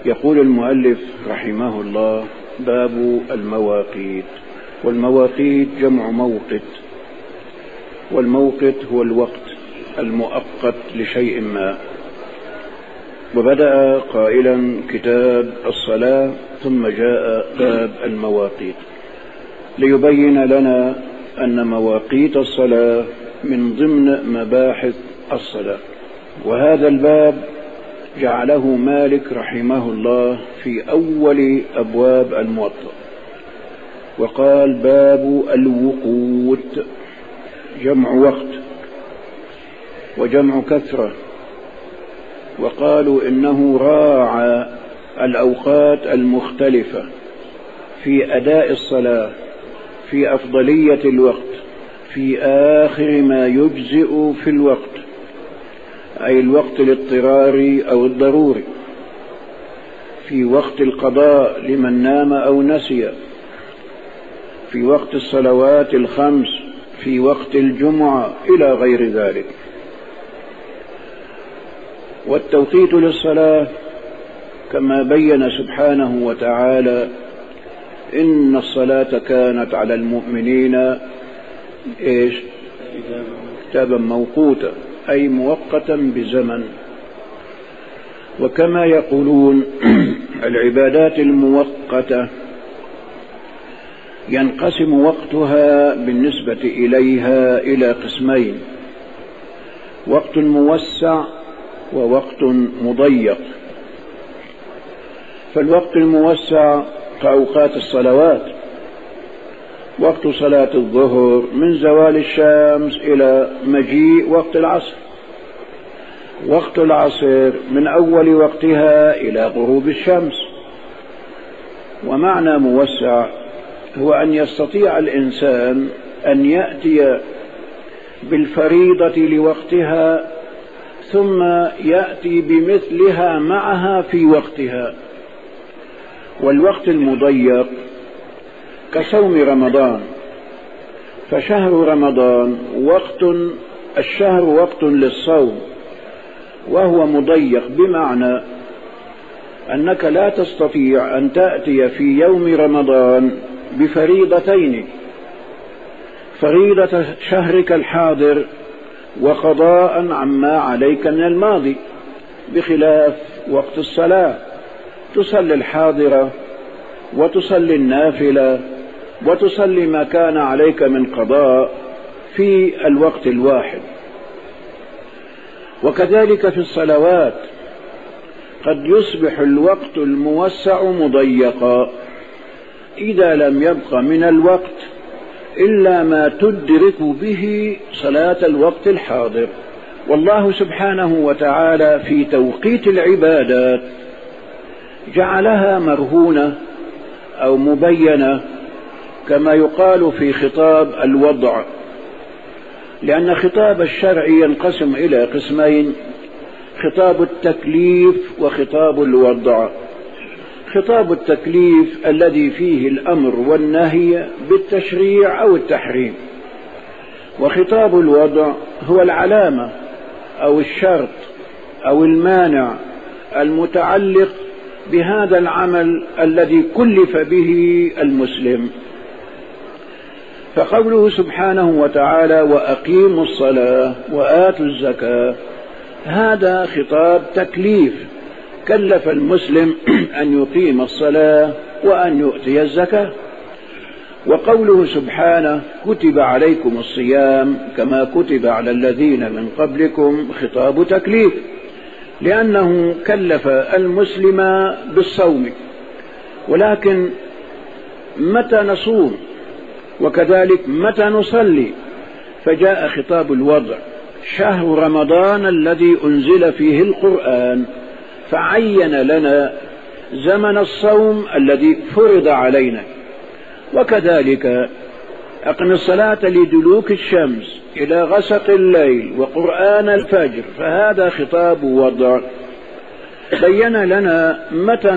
يقول المؤلف رحمه الله: باب المواقيت. والمواقيت جمع موقت، والموقت هو الوقت المؤقت لشيء ما. وبدأ قائلا كتاب الصلاة ثم جاء باب المواقيت ليبين لنا أن مواقيت الصلاة من ضمن مباحث الصلاة. وهذا الباب جعله مالك رحمه الله في أول أبواب الموطأ، وقال: باب الوقوت، جمع وقت وجمع كثرة. وقالوا إنه راعى الأوقات المختلفة في أداء الصلاة، في أفضلية الوقت، في آخر ما يجزئ في الوقت، أي الوقت الاضطراري أو الضروري، في وقت القضاء لمن نام أو نسي، في وقت الصلوات الخمس، في وقت الجمعة، إلى غير ذلك. والتوقيت للصلاة كما بين سبحانه وتعالى: إن الصلاة كانت على المؤمنين كتابا موقوتا، أي مؤقتا بزمن. وكما يقولون العبادات المؤقتة ينقسم وقتها بالنسبة إليها إلى قسمين: وقت موسع ووقت مضيق. فالوقت الموسع كأوقات الصلوات: وقت صلاة الظهر من زوال الشمس إلى مجيء وقت العصر، وقت العصر من أول وقتها إلى غروب الشمس. ومعنى موسع هو أن يستطيع الإنسان أن يأتي بالفريضة لوقتها ثم يأتي بمثلها معها في وقتها. والوقت المضيق كصوم رمضان، فشهر رمضان الشهر وقت للصوم، وهو مضيق بمعنى أنك لا تستطيع أن تأتي في يوم رمضان بفريضتين: فريضة شهرك الحاضر وقضاء عما عليك من الماضي، بخلاف وقت الصلاة، تصلي الحاضرة وتصلي النافلة وتصلي ما كان عليك من قضاء في الوقت الواحد. وكذلك في الصلوات قد يصبح الوقت الموسع مضيقا إذا لم يبق من الوقت إلا ما تدرك به صلاة الوقت الحاضر. والله سبحانه وتعالى في توقيت العبادات جعلها مرهونة أو مبينة، كما يقال في خطاب الوضع، لأن خطاب الشرع ينقسم إلى قسمين: خطاب التكليف وخطاب الوضع. خطاب التكليف الذي فيه الأمر والنهي بالتشريع أو التحريم، وخطاب الوضع هو العلامة أو الشرط أو المانع المتعلق بهذا العمل الذي كلف به المسلم. فقوله سبحانه وتعالى: وأقيموا الصلاة وآتوا الزكاة، هذا خطاب تكليف، كلف المسلم أن يقيم الصلاة وأن يؤتي الزكاة. وقوله سبحانه: كتب عليكم الصيام كما كتب على الذين من قبلكم، خطاب تكليف، لأنه كلف المسلم بالصوم. ولكن متى نصوم؟ وكذلك متى نصلي؟ فجاء خطاب الوضع: شهر رمضان الذي أنزل فيه القرآن، فعين لنا زمن الصوم الذي فرض علينا. وكذلك أقم الصلاة لدلوك الشمس إلى غسق الليل وقرآن الفجر، فهذا خطاب وضع. بين لنا متى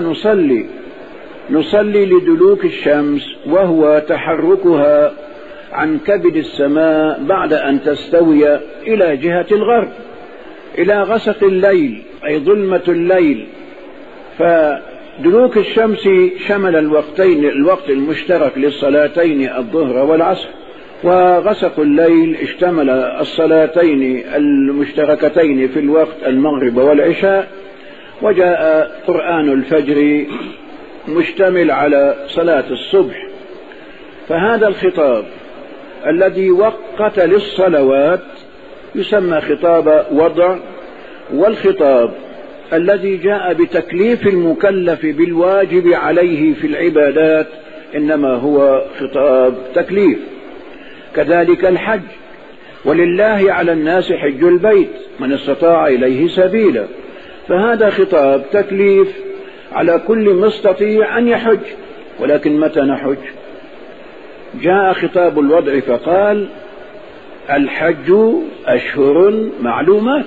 نصلي لدلوك الشمس، وهو تحركها عن كبد السماء بعد أن تستوي إلى جهة الغرب، إلى غسق الليل أي ظلمة الليل، دلوك الشمس شمل الوقت المشترك للصلاتين الظهر والعصر، وغسق الليل اشتمل الصلاتين المشتركتين في الوقت المغرب والعشاء، وجاء قرآن الفجر مشتمل على صلاة الصبح. فهذا الخطاب الذي وقت للصلوات يسمى خطاب وضع، والخطاب الذي جاء بتكليف المكلف بالواجب عليه في العبادات إنما هو خطاب تكليف. كذلك الحج، ولله على الناس حج البيت من استطاع إليه سبيلا، فهذا خطاب تكليف على كل مستطيع أن يحج. ولكن متى نحج؟ جاء خطاب الوضع فقال الحج أشهر معلومات،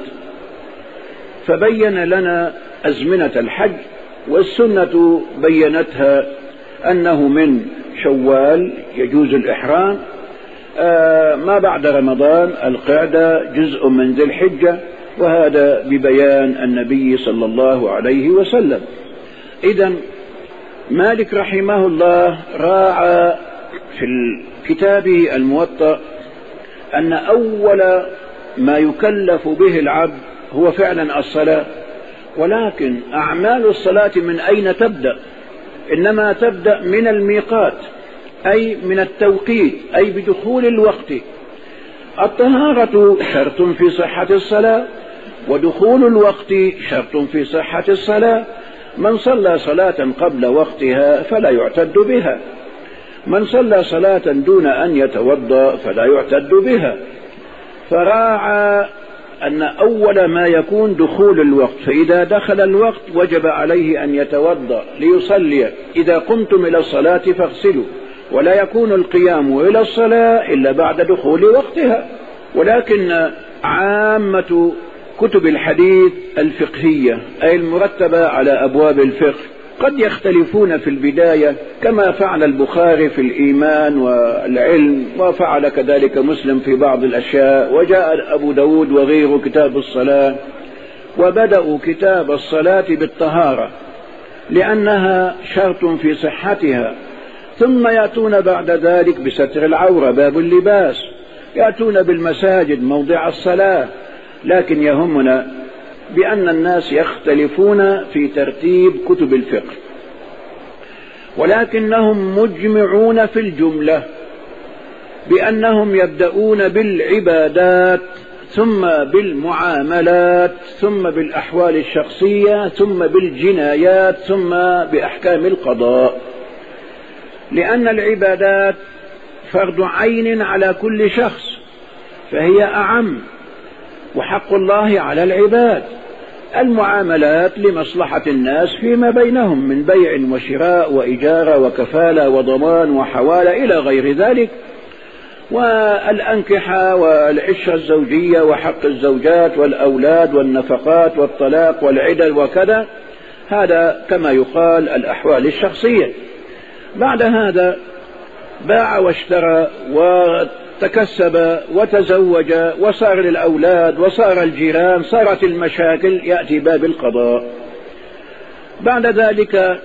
فبين لنا أزمنة الحج، والسنة بينتها أنه من شوال يجوز الإحرام، ما بعد رمضان القعدة جزء من ذي الحجة، وهذا ببيان النبي صلى الله عليه وسلم. إذن مالك رحمه الله راعى في كتابه الموطأ أن أول ما يكلف به العبد هو فعلا الصلاة، ولكن أعمال الصلاة من أين تبدأ؟ إنما تبدأ من الميقات، أي من التوقيت، أي بدخول الوقت. الطهارة شرط في صحة الصلاة، ودخول الوقت شرط في صحة الصلاة. من صلى صلاة قبل وقتها فلا يعتد بها، من صلى صلاة دون أن يتوضأ فلا يعتد بها. فراعى أن أول ما يكون دخول الوقت، فإذا دخل الوقت وجب عليه أن يتوضأ ليصلي. إذا قمتم إلى الصلاة فاغسلوا، ولا يكون القيام إلى الصلاة إلا بعد دخول وقتها. ولكن عامة كتب الحديث الفقهية أي المرتبة على أبواب الفقه قد يختلفون في البداية، كما فعل البخاري في الإيمان والعلم، وفعل كذلك مسلم في بعض الأشياء، وجاء أبو داود وغيره كتاب الصلاة، وبدأوا كتاب الصلاة بالطهارة لأنها شرط في صحتها، ثم يأتون بعد ذلك بستر العورة باب اللباس، يأتون بالمساجد موضع الصلاة. لكن يهمنا بأن الناس يختلفون في ترتيب كتب الفقه، ولكنهم مجمعون في الجملة بأنهم يبدأون بالعبادات، ثم بالمعاملات، ثم بالأحوال الشخصية، ثم بالجنايات، ثم بأحكام القضاء، لأن العبادات فرض عين على كل شخص، فهي أعم، وحق الله على العباد. المعاملات لمصلحة الناس فيما بينهم من بيع وشراء وإجارة وكفالة وضمان وحوالة إلى غير ذلك، والأنكحة والعشرة الزوجية وحق الزوجات والأولاد والنفقات والطلاق والعدل وكذا، هذا كما يقال الأحوال الشخصية. بعد هذا باع واشترى وتكسب وتزوج وصار للأولاد وصار الجيران، صارت المشاكل، يأتي باب القضاء. بعد ذلك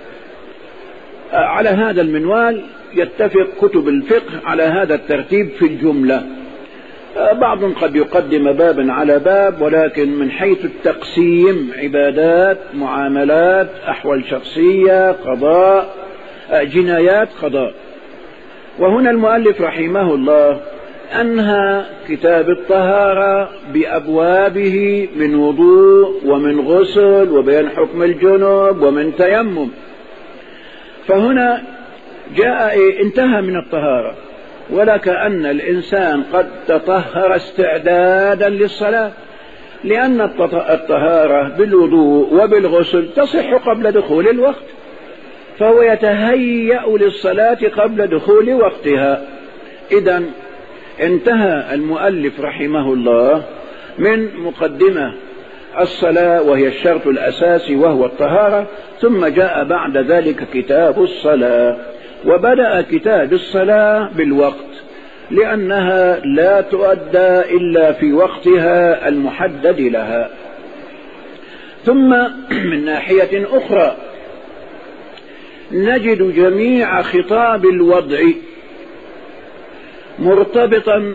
على هذا المنوال يتفق كتب الفقه على هذا الترتيب في الجملة. بعض قد يقدم بابا على باب، ولكن من حيث التقسيم عبادات، معاملات، أحوال شخصية، قضاء، جنايات، قضاء. وهنا المؤلف رحمه الله أنهى كتاب الطهارة بأبوابه من وضوء ومن غسل وبين حكم الجنوب ومن تيمم. فهنا جاء انتهى من الطهارة، ولكأن الإنسان قد تطهر استعدادا للصلاة، لأن الطهارة بالوضوء وبالغسل تصح قبل دخول الوقت، فهو يتهيأ للصلاة قبل دخول وقتها. إذن انتهى المؤلف رحمه الله من مقدمة الصلاة وهي الشرط الأساسي وهو الطهارة، ثم جاء بعد ذلك كتاب الصلاة، وبدأ كتاب الصلاة بالوقت لأنها لا تؤدى إلا في وقتها المحدد لها. ثم من ناحية أخرى نجد جميع خطاب الوضع مرتبطا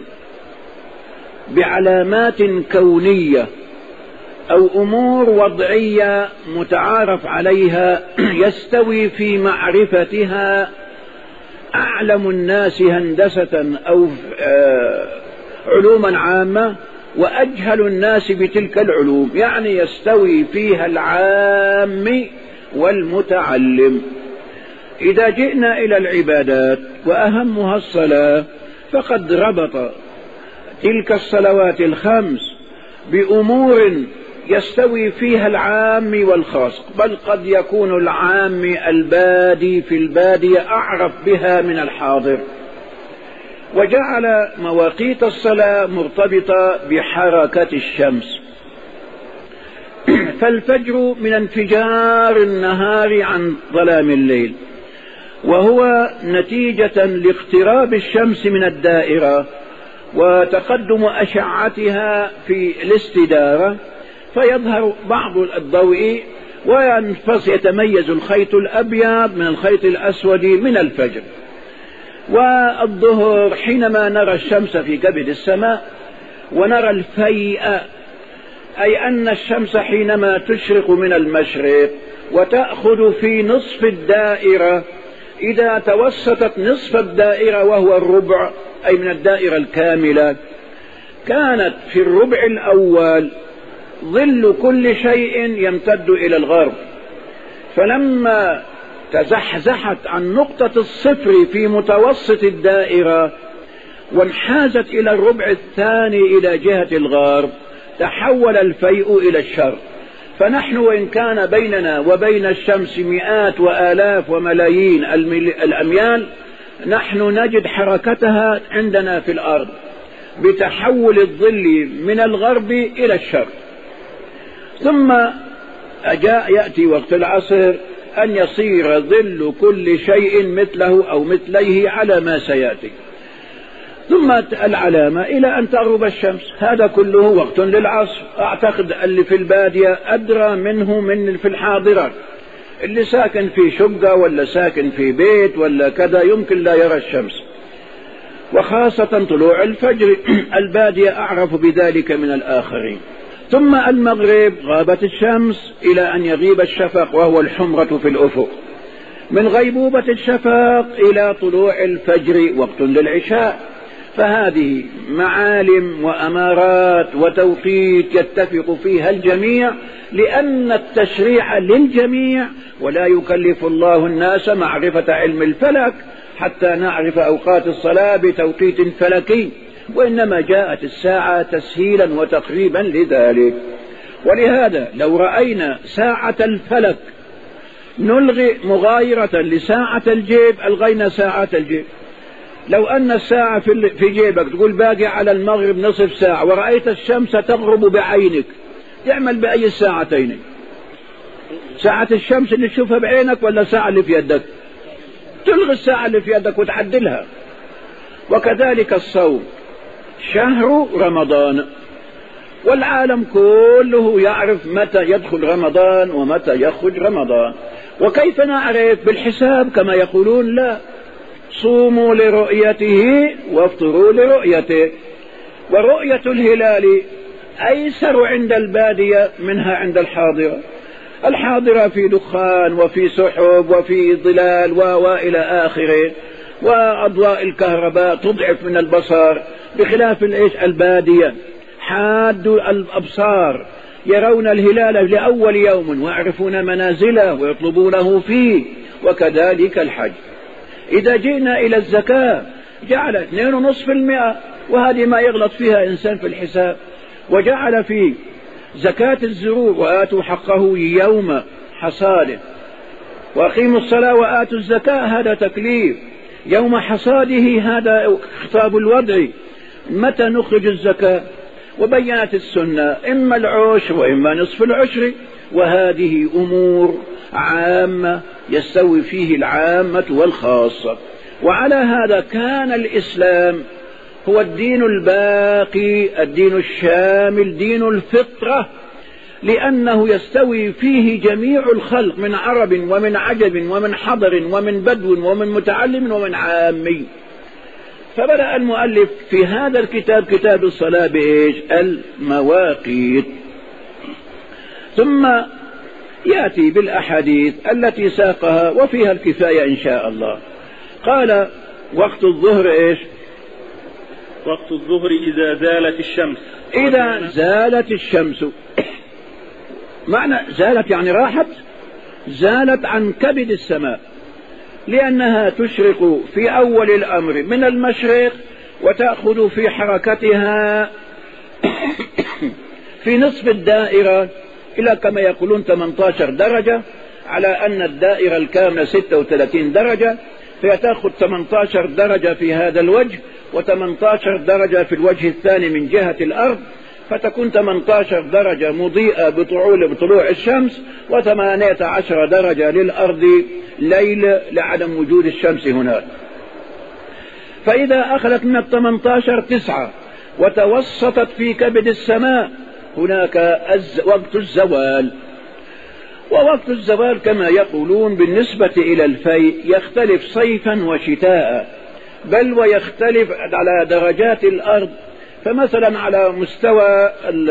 بعلامات كونية أو أمور وضعية متعارف عليها يستوي في معرفتها أعلم الناس هندسة أو علوما عامة وأجهل الناس بتلك العلوم، يعني يستوي فيها العام والمتعلم. إذا جئنا إلى العبادات وأهمها الصلاة، فقد ربط تلك الصلوات الخمس بأمور يستوي فيها العام والخاص، بل قد يكون العام البادي في البادية أعرف بها من الحاضر. وجعل مواقيت الصلاة مرتبطة بحركة الشمس، فالفجر من انفجار النهار عن ظلام الليل، وهو نتيجة لاقتراب الشمس من الدائرة وتقدم أشعتها في الاستدارة، فيظهر بعض الضوء ويتميز الخيط الأبيض من الخيط الأسود من الفجر. والظهر حينما نرى الشمس في كبد السماء ونرى الفيء، أي أن الشمس حينما تشرق من المشرق وتأخذ في نصف الدائرة، إذا توسطت نصف الدائرة وهو الربع أي من الدائرة الكاملة، كانت في الربع الأول ظل كل شيء يمتد إلى الغرب، فلما تزحزحت عن نقطة الصفر في متوسط الدائرة وانحازت إلى الربع الثاني إلى جهة الغرب، تحول الفيء إلى الشرق. فنحن وإن كان بيننا وبين الشمس مئات وآلاف وملايين الأميال، نحن نجد حركتها عندنا في الأرض بتحول الظل من الغرب إلى الشرق. ثم يأتي وقت العصر أن يصير ظل كل شيء مثله أو مثليه على ما سيأتي، ثم العلامة إلى أن تغرب الشمس. هذا كله وقت للعصر. أعتقد اللي في البادية أدرى منه من في الحاضرة، اللي ساكن في شقة ولا ساكن في بيت ولا كذا يمكن لا يرى الشمس، وخاصة طلوع الفجر البادية أعرف بذلك من الآخرين. ثم المغرب غابت الشمس إلى أن يغيب الشفق وهو الحمرة في الأفق. من غيبوبة الشفق إلى طلوع الفجر وقت للعشاء. فهذه معالم وأمارات وتوقيت يتفق فيها الجميع، لأن التشريع للجميع، ولا يكلف الله الناس معرفة علم الفلك حتى نعرف أوقات الصلاة بتوقيت فلكي، وإنما جاءت الساعة تسهيلا وتقريبا لذلك. ولهذا لو رأينا ساعة الفلك نلغي مغايرة لساعة الجيب، ألغينا ساعة الجيب. لو أن الساعة في جيبك تقول باقي على المغرب نصف ساعة، ورأيت الشمس تغرب بعينك، تعمل بأي الساعتين؟ ساعة الشمس اللي تشوفها بعينك ولا الساعة اللي في يدك؟ تلغي الساعة اللي في يدك وتعدلها. وكذلك الصوم، شهر رمضان، والعالم كله يعرف متى يدخل رمضان ومتى يخرج رمضان. وكيف نعرف؟ بالحساب كما يقولون؟ لا، صوموا لرؤيته وافطروا لرؤيته. ورؤية الهلال أيسر عند البادية منها عند الحاضرة. الحاضرة في دخان وفي سحب وفي ظلال وإلى آخره، وأضواء الكهرباء تضعف من البصر، بخلاف البادية حاد الأبصار، يرون الهلال لأول يوم ويعرفون منازله ويطلبونه فيه. وكذلك الحج. إذا جئنا إلى الزكاة جعل 2.5%، وهذه ما يغلط فيها إنسان في الحساب. وجعل في زكاة الزروع وآتوا حقه يوم حصاده، وأقيموا الصلاة وآتوا الزكاة، هذا تكليف. يوم حصاده هذا خطاب الوضع، متى نخرج الزكاة؟ وبينت السنة إما العشر وإما نصف العشر. وهذه أمور عامة يستوي فيه العامة والخاصة. وعلى هذا كان الإسلام هو الدين الباقي، الدين الشامل، دين الفطرة لأنه يستوي فيه جميع الخلق من عرب ومن عجب ومن حضر ومن بدو ومن متعلم ومن عامي. فبدأ المؤلف في هذا الكتاب كتاب الصلاة بإيش؟ المواقيت، ثم يأتي بالأحاديث التي ساقها وفيها الكفاية إن شاء الله. قال وقت الظهر إيش؟ وقت الظهر إذا زالت الشمس. إذا زالت الشمس، معنى زالت يعني راحت، زالت عن كبد السماء، لأنها تشرق في أول الأمر من المشرق وتأخذ في حركتها في نصف الدائرة إلى كما يقولون 18 درجة، على أن الدائرة الكاملة 36 درجة، فيتأخذ 18 درجة في هذا الوجه و18 درجة في الوجه الثاني من جهة الأرض، فتكون 18 درجة مضيئة بطلوع الشمس، و18 درجة للأرض ليل لعدم وجود الشمس هناك. فإذا أخذت من 18 9 وتوسطت في كبد السماء، هناك وقت الزوال. ووقت الزوال كما يقولون بالنسبة إلى الفيء يختلف صيفا وشتاء، بل ويختلف على درجات الأرض. فمثلا على مستوى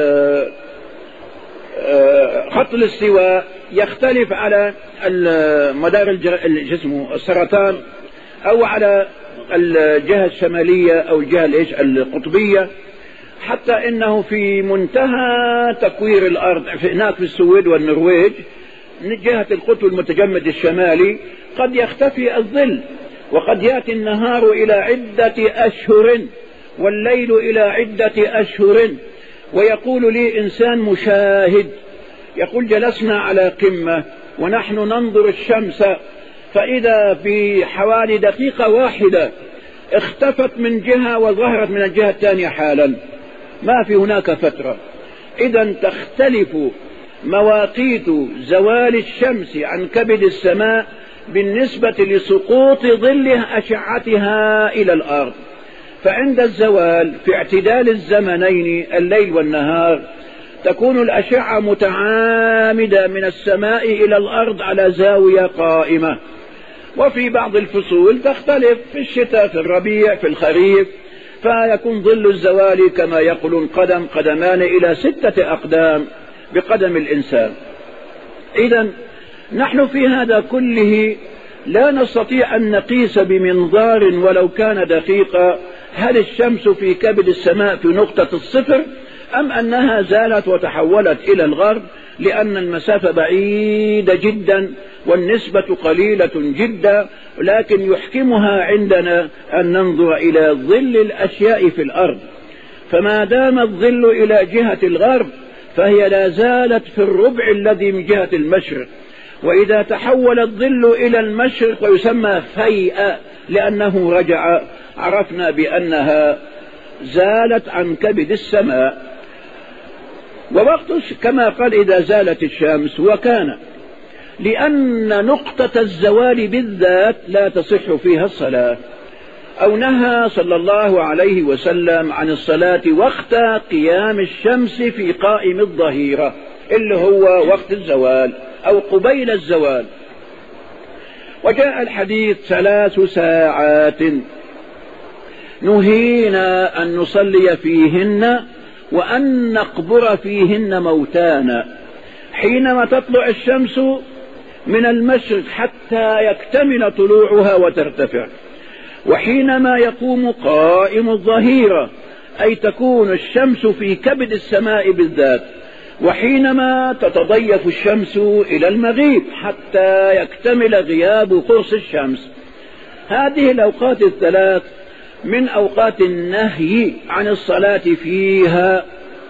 خط الاستواء يختلف على مدار الجسم السرطان، أو على الجهة الشمالية أو الجهة القطبية، حتى إنه في منتهى تكوير الأرض هناك في السويد والنرويج من جهة القطب المتجمد الشمالي قد يختفي الظل، وقد يأتي النهار إلى عدة أشهر والليل إلى عدة أشهر. ويقول لي إنسان مشاهد، يقول جلسنا على قمة ونحن ننظر الشمس، فإذا في حوالي دقيقة واحدة اختفت من جهة وظهرت من الجهة الثانية حالا، ما في هناك فترة. إذا تختلف مواقيت زوال الشمس عن كبد السماء بالنسبة لسقوط ظلها أشعتها إلى الأرض. فعند الزوال في اعتدال الزمنين الليل والنهار تكون الأشعة متعامدة من السماء إلى الأرض على زاوية قائمة. وفي بعض الفصول تختلف، في الشتاء، في الربيع، في الخريف، فيكون ظل الزوال كما يقولون قدمان إلى 6 أقدام بقدم الإنسان. إذن نحن في هذا كله لا نستطيع أن نقيس بمنظار ولو كان دقيقة هل الشمس في كبد السماء في نقطة الصفر أم أنها زالت وتحولت إلى الغرب، لأن المسافة بعيدة جدا والنسبة قليلة جدا، لكن يحكمها عندنا أن ننظر إلى ظل الأشياء في الأرض. فما دام الظل إلى جهة الغرب فهي لا زالت في الربع الذي من جهة المشرق، وإذا تحول الظل إلى المشرق ويسمى فيئة لأنه رجع، عرفنا بأنها زالت عن كبد السماء. ووقت كما قال إذا زالت الشمس، وكان لأن نقطة الزوال بالذات لا تصح فيها الصلاة، أو نهى صلى الله عليه وسلم عن الصلاة وقت قيام الشمس في قائم الظهيرة اللي هو وقت الزوال أو قبيل الزوال. وجاء الحديث 3 ساعات نهينا أن نصلي فيهن وأن نقبر فيهن موتانا، حينما تطلع الشمس من المشرق حتى يكتمل طلوعها وترتفع، وحينما يقوم قائم الظهيرة أي تكون الشمس في كبد السماء بالذات، وحينما تتضيف الشمس إلى المغيب حتى يكتمل غياب قرص الشمس. هذه الأوقات الثلاث من أوقات النهي عن الصلاة فيها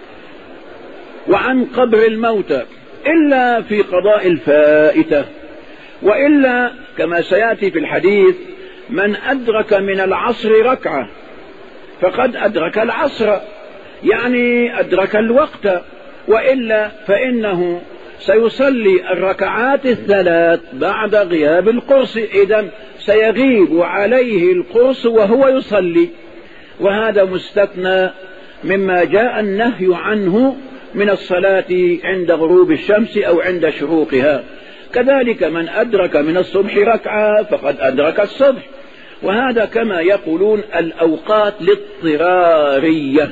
وعن قبر الموتى، إلا في قضاء الفائتة، وإلا كما سيأتي في الحديث من أدرك من العصر ركعة فقد أدرك العصر، يعني أدرك الوقت، وإلا فإنه سيصلي الركعات الثلاث بعد غياب القرص، إذن سيغيب عليه القرص وهو يصلي. وهذا مستثنى مما جاء النهي عنه من الصلاة عند غروب الشمس أو عند شروقها. كذلك من أدرك من الصبح ركعة فقد أدرك الصبح. وهذا كما يقولون الأوقات الاضطرارية.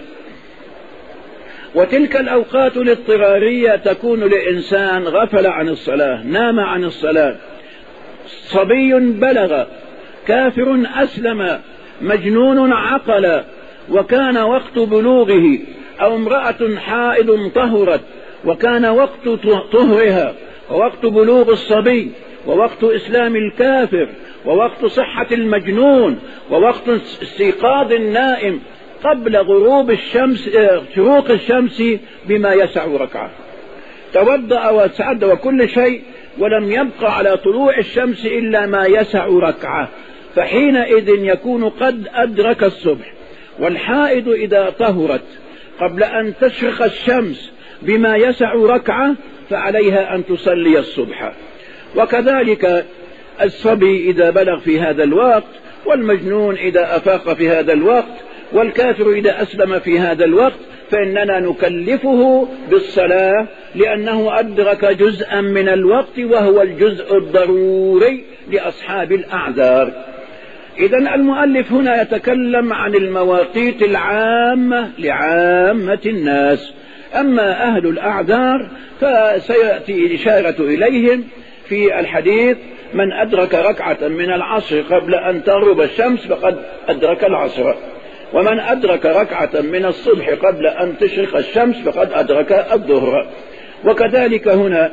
وتلك الأوقات الاضطرارية تكون لإنسان غفل عن الصلاة، نام عن الصلاة، صبي بلغ، كافر أسلم، مجنون عقل وكان وقت بلوغه، أو امرأة حائض طهرت وكان وقت طهرها، ووقت بلوغ الصبي، ووقت إسلام الكافر، ووقت صحة المجنون، ووقت استيقاظ النائم قبل غروب الشمس شروق الشمس بما يسع ركعة. توضأ وسعد وكل شيء ولم يبقى على طلوع الشمس إلا ما يسع ركعة، فحينئذ يكون قد أدرك الصبح. والحائض إذا طهرت قبل أن تشرق الشمس بما يسع ركعة فعليها أن تصلي الصبح. وكذلك الصبي إذا بلغ في هذا الوقت، والمجنون إذا أفاق في هذا الوقت، والكافر إذا أسلم في هذا الوقت، فإننا نكلفه بالصلاة لأنه أدرك جزءا من الوقت وهو الجزء الضروري لأصحاب الأعذار. إذن المؤلف هنا يتكلم عن المواقيت العامة لعامة الناس. أما أهل الأعذار فسيأتي الإشارة إليهم في الحديث: من أدرك ركعة من العصر قبل أن تغرب الشمس فقد أدرك العصر، ومن أدرك ركعة من الصبح قبل أن تشرق الشمس فقد أدرك الظهر. وكذلك هنا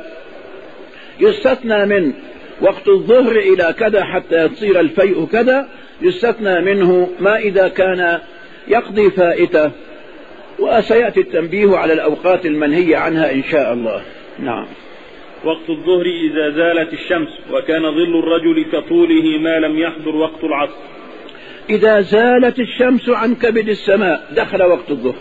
يستثنى من وقت الظهر إلى كذا حتى يصير الفيء كذا، يستثنى منه ما إذا كان يقضي فائته، وسيأتي التنبيه على الأوقات المنهية عنها إن شاء الله. نعم. وقت الظهر إذا زالت الشمس وكان ظل الرجل كطوله ما لم يحضر وقت العصر. إذا زالت الشمس عن كبد السماء دخل وقت الظهر،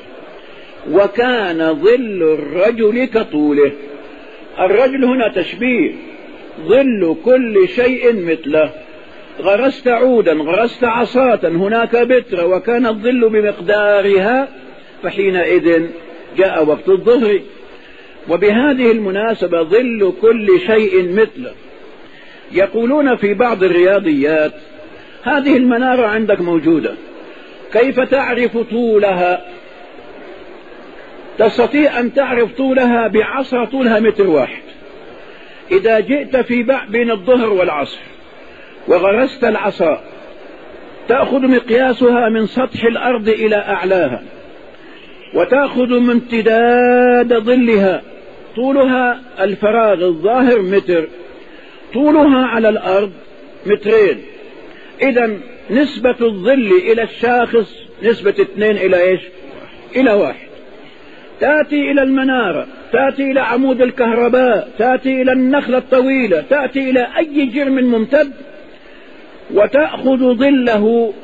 وكان ظل الرجل كطوله. الرجل هنا تشبيه، ظل كل شيء مثله. غرست عودا، غرست عصاة، هناك بتر، وكان الظل بمقدارها، فحينئذ جاء وقت الظهر. وبهذه المناسبة ظل كل شيء مثله. يقولون في بعض الرياضيات: هذه المنارة عندك موجودة، كيف تعرف طولها؟ تستطيع أن تعرف طولها بعصا طولها 1 متر واحد. إذا جئت في بين الظهر والعصر وغرست العصا، تأخذ مقياسها من سطح الأرض إلى أعلاها، وتأخذ من امتداد ظلها، طولها الفراغ الظاهر 1 متر، طولها على الأرض 2 متر. إذن نسبة الظل إلى الشاخص نسبة 2 إلى إيش؟ إلى 1. تأتي إلى المنارة، تأتي إلى عمود الكهرباء، تأتي إلى النخلة الطويلة، تأتي إلى أي جرم ممتد، وتأخذ ظله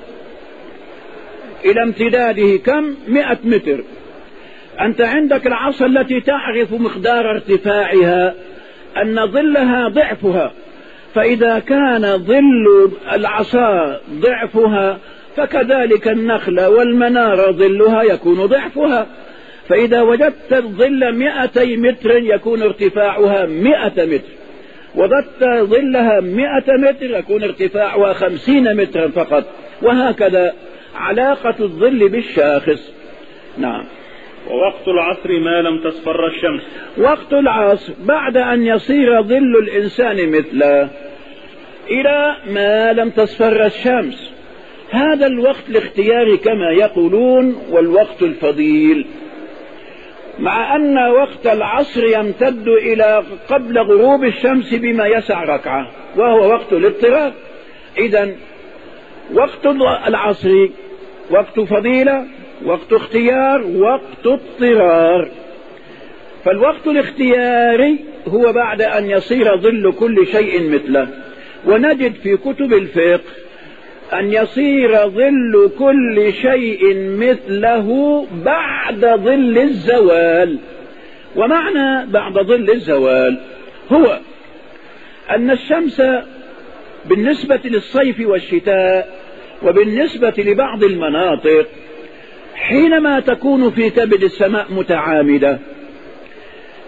إلى امتداده كم؟ 100 متر. أنت عندك العصا التي تعرف مقدار ارتفاعها أن ظلها ضعفها، فإذا كان ظل العصا ضعفها فكذلك النخلة والمنارة ظلها يكون ضعفها. فإذا وجدت الظل 200 متر يكون ارتفاعها 100 متر، وجدت ظلها 100 متر يكون ارتفاعها 50 مترا فقط، وهكذا علاقة الظل بالشاخص. نعم. ووقت العصر ما لم تصفر الشمس. وقت العصر بعد أن يصير ظل الإنسان مثله إلى ما لم تصفر الشمس. هذا الوقت الاختياري كما يقولون، والوقت الفضيل، مع أن وقت العصر يمتد إلى قبل غروب الشمس بما يسع ركعة، وهو وقت الاضطرار. إذن وقت العصر وقت فضيلة، وقت اختيار، وقت اضطرار. فالوقت الاختياري هو بعد أن يصير ظل كل شيء مثله. ونجد في كتب الفقه أن يصير ظل كل شيء مثله بعد ظل الزوال. ومعنى بعد ظل الزوال هو أن الشمس بالنسبة للصيف والشتاء وبالنسبة لبعض المناطق حينما تكون في كبد السماء متعامدة،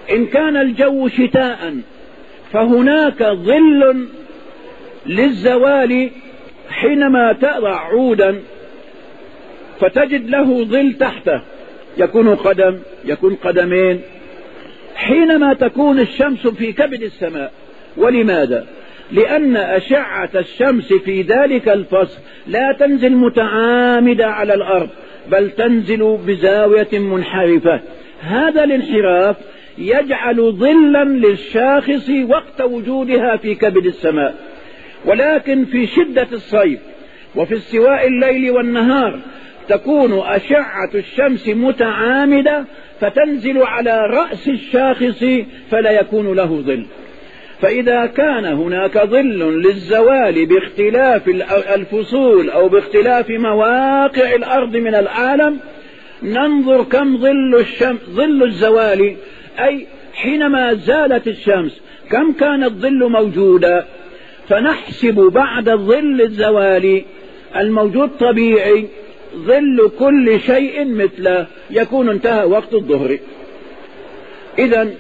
إن كان الجو شتاء فهناك ظل للزوال حينما تضع عودا فتجد له ظل تحته، يكون قدم، يكون قدمين، حينما تكون الشمس في كبد السماء. ولماذا؟ لأن أشعة الشمس في ذلك الفصل لا تنزل متعامدة على الأرض، بل تنزل بزاوية منحرفة. هذا الانحراف يجعل ظلا للشاخص وقت وجودها في كبد السماء. ولكن في شدة الصيف وفي استواء الليل والنهار تكون أشعة الشمس متعامدة فتنزل على رأس الشاخص فلا يكون له ظل. فإذا كان هناك ظل للزوال باختلاف الفصول أو باختلاف مواقع الأرض من العالم، ننظر كم ظل الزوال، أي حينما زالت الشمس كم كان الظل موجودا، فنحسب بعد ظل الزوال الموجود طبيعي ظل كل شيء مثله، يكون انتهى وقت الظهر. إذن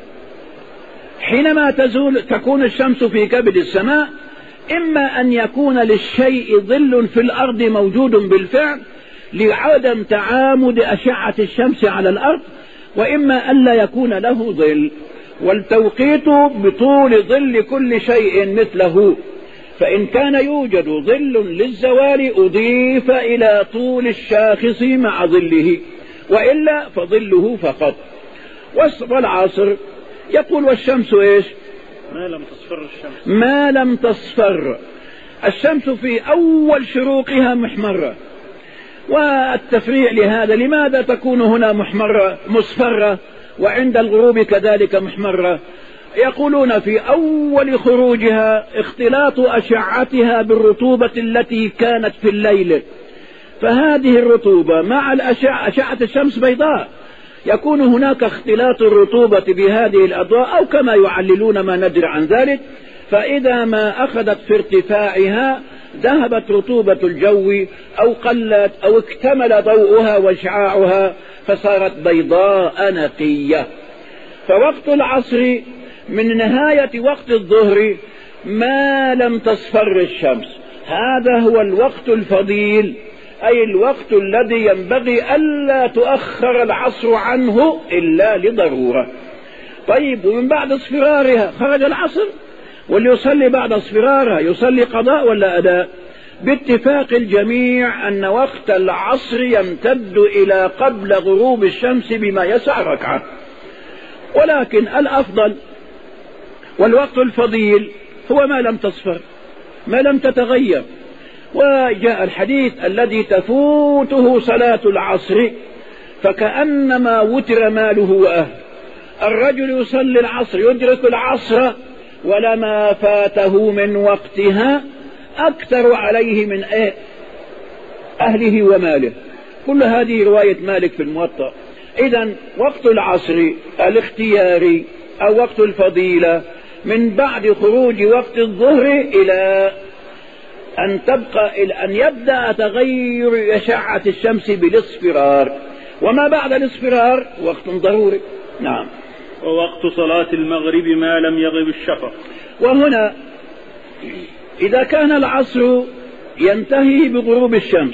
حينما تكون الشمس في كبد السماء، إما أن يكون للشيء ظل في الأرض موجود بالفعل لعدم تعامد أشعة الشمس على الأرض، وإما أن لا يكون له ظل، والتوقيت بطول ظل كل شيء مثله. فإن كان يوجد ظل للزوال أضيف إلى طول الشاخص مع ظله، وإلا فظله فقط. والعصر يقول والشمس إيش؟ ما لم تصفر الشمس، ما لم تصفر الشمس في أول شروقها محمرة. والتفريع لهذا، لماذا تكون هنا محمرة مصفرة وعند الغروب كذلك محمرة؟ يقولون في أول خروجها اختلاط أشعتها بالرطوبة التي كانت في الليل، فهذه الرطوبة مع أشعة الشمس بيضاء، يكون هناك اختلاط الرطوبة بهذه الأضواء، أو كما يعللون ما ندري عن ذلك. فإذا ما أخذت في ارتفاعها ذهبت رطوبة الجو أو قلت أو اكتمل ضوءها وشعاعها فصارت بيضاء نقية. فوقت العصر من نهاية وقت الظهر ما لم تصفر الشمس، هذا هو الوقت الفضيل، أي الوقت الذي ينبغي ألا تؤخر العصر عنه إلا لضرورة. طيب، ومن بعد اصفرارها خرج العصر، واللي يصلي بعد اصفرارها يصلي قضاء ولا أداء؟ باتفاق الجميع أن وقت العصر يمتد إلى قبل غروب الشمس بما يسع ركعة، ولكن الأفضل والوقت الفضيل هو ما لم تصفر، ما لم تتغير. وجاء الحديث الذي تفوته صلاة العصر فكأنما وتر ماله وأهله. الرجل يصلي العصر يدرك العصر ولما فاته من وقتها أكثر عليه من أهله وماله. كل هذه رواية مالك في الموطأ. إذن وقت العصر الاختياري أو وقت الفضيلة من بعد خروج وقت الظهر إلى أن تبقى إلى أن يبدأ تغير أشعة الشمس بالاصفرار، وما بعد الاصفرار وقت ضروري. نعم. ووقت صلاة المغرب ما لم يغب الشفق. وهنا إذا كان العصر ينتهي بغروب الشمس،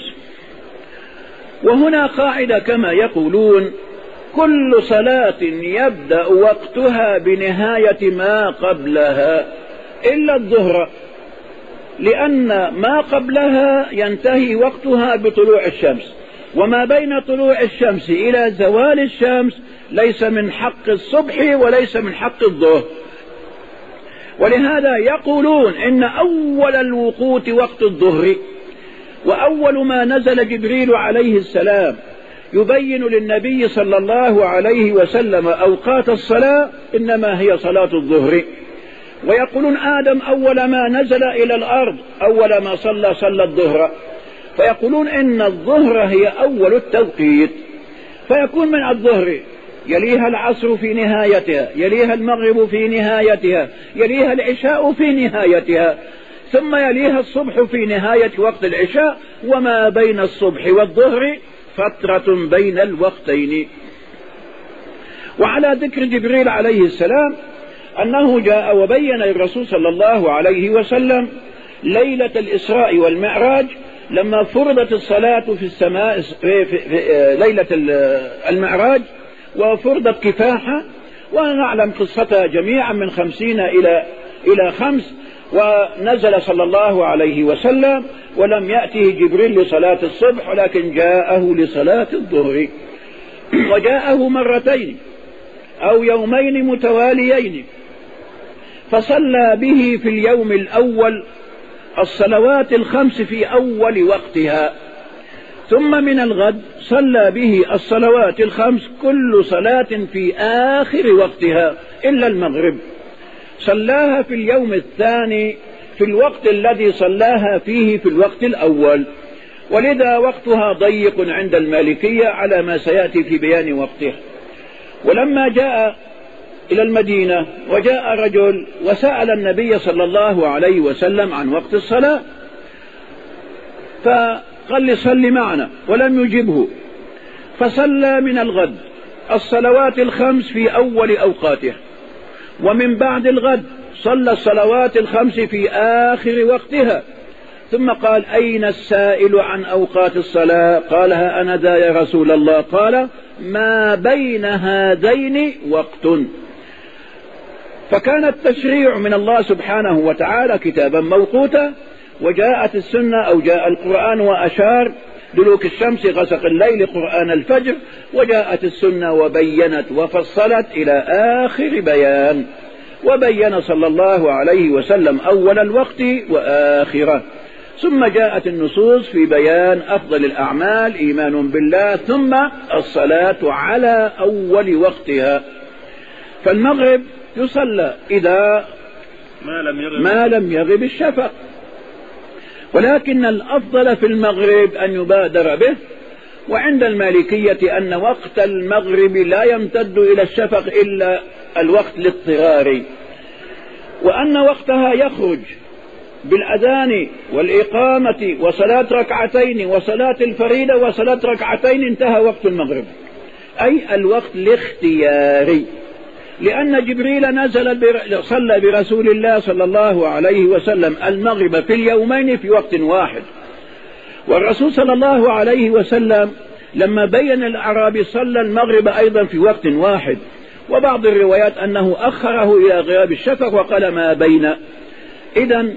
وهنا قاعدة كما يقولون: كل صلاة يبدأ وقتها بنهاية ما قبلها إلا الظهر، لأن ما قبلها ينتهي وقتها بطلوع الشمس، وما بين طلوع الشمس إلى زوال الشمس ليس من حق الصبح وليس من حق الظهر. ولهذا يقولون إن أول الوقوت وقت الظهر، وأول ما نزل جبريل عليه السلام يبين للنبي صلى الله عليه وسلم أوقات الصلاة إنما هي صلاة الظهر. ويقولون آدم أول ما نزل إلى الأرض أول ما صلى الظهر، فيقولون إن الظهر هي أول التوقيت، فيكون من الظهر يليها العصر في نهايتها، يليها المغرب في نهايتها، يليها العشاء في نهايتها، ثم يليها الصبح في نهاية وقت العشاء، وما بين الصبح والظهر فترة بين الوقتين. وعلى ذكر جبريل عليه السلام أنه جاء وبين الرسول صلى الله عليه وسلم ليلة الإسراء والمعراج لما فرضت الصلاة في السماء في ليلة المعراج وفرضت كفاحة، ونعلم قصتها جميعا من 50 إلى 5، ونزل صلى الله عليه وسلم ولم يأته جبريل لصلاة الصبح ولكن جاءه لصلاة الظهر، وجاءه مرتين أو يومين متواليين، فصلى به في اليوم الأول الصلوات الخمس في أول وقتها، ثم من الغد صلى به الصلوات الخمس كل صلاة في آخر وقتها إلا المغرب، صلاها في اليوم الثاني في الوقت الذي صلاها فيه في الوقت الأول، ولذا وقتها ضيق عند المالكية على ما سيأتي في بيان وقته. ولما جاء إلى المدينة وجاء رجل وسأل النبي صلى الله عليه وسلم عن وقت الصلاة، فقال لي صل معنا ولم يجبه، فصلى من الغد الصلوات الخمس في أول أوقاتها، ومن بعد الغد صلى الصلوات الخمس في آخر وقتها، ثم قال أين السائل عن أوقات الصلاة؟ قال ها أنا ذا يا رسول الله. قال ما بين هذين وقت. فكان التشريع من الله سبحانه وتعالى كتابا موقوتا، وجاءت السنة أو جاء القرآن وأشار دلوك الشمس غسق الليل قرآن الفجر، وجاءت السنة وبينت وفصلت إلى آخر بيان، وبين صلى الله عليه وسلم أول الوقت وآخره، ثم جاءت النصوص في بيان أفضل الأعمال إيمان بالله، ثم الصلاة على أول وقتها. فالمغرب يصلى إذا ما لم يغب الشفق، ولكن الأفضل في المغرب أن يبادر به، وعند المالكية أن وقت المغرب لا يمتد إلى الشفق إلا الوقت الاضطراري، وأن وقتها يخرج بالأذان والإقامة وصلاة ركعتين وصلاة الفريضة وصلاة ركعتين انتهى وقت المغرب، أي الوقت الاختياري، لأن جبريل نزل صلى برسول الله صلى الله عليه وسلم المغرب في اليومين في وقت واحد، والرسول صلى الله عليه وسلم لما بين الأعرابي صلى المغرب أيضا في وقت واحد، وبعض الروايات أنه أخره إلى غياب الشفق وقال ما بين. إذن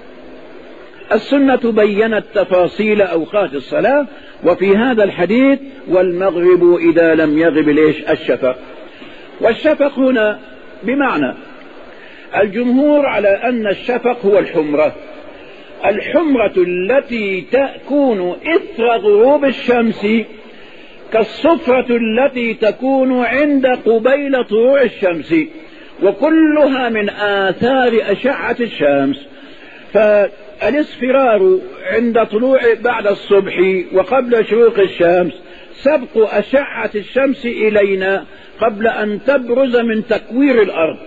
السنة بينت تفاصيل أوقات الصلاة، وفي هذا الحديث والمغرب إذا لم يغب الشفق. والشفق هنا بمعنى الجمهور على أن الشفق هو الحمرة التي تكون إثر غروب الشمس، كالصفرة التي تكون عند قبيل طلوع الشمس، وكلها من آثار أشعة الشمس. فالاصفرار عند طلوع بعد الصبح وقبل شروق الشمس سبق أشعة الشمس إلينا قبل أن تبرز من تكوير الأرض،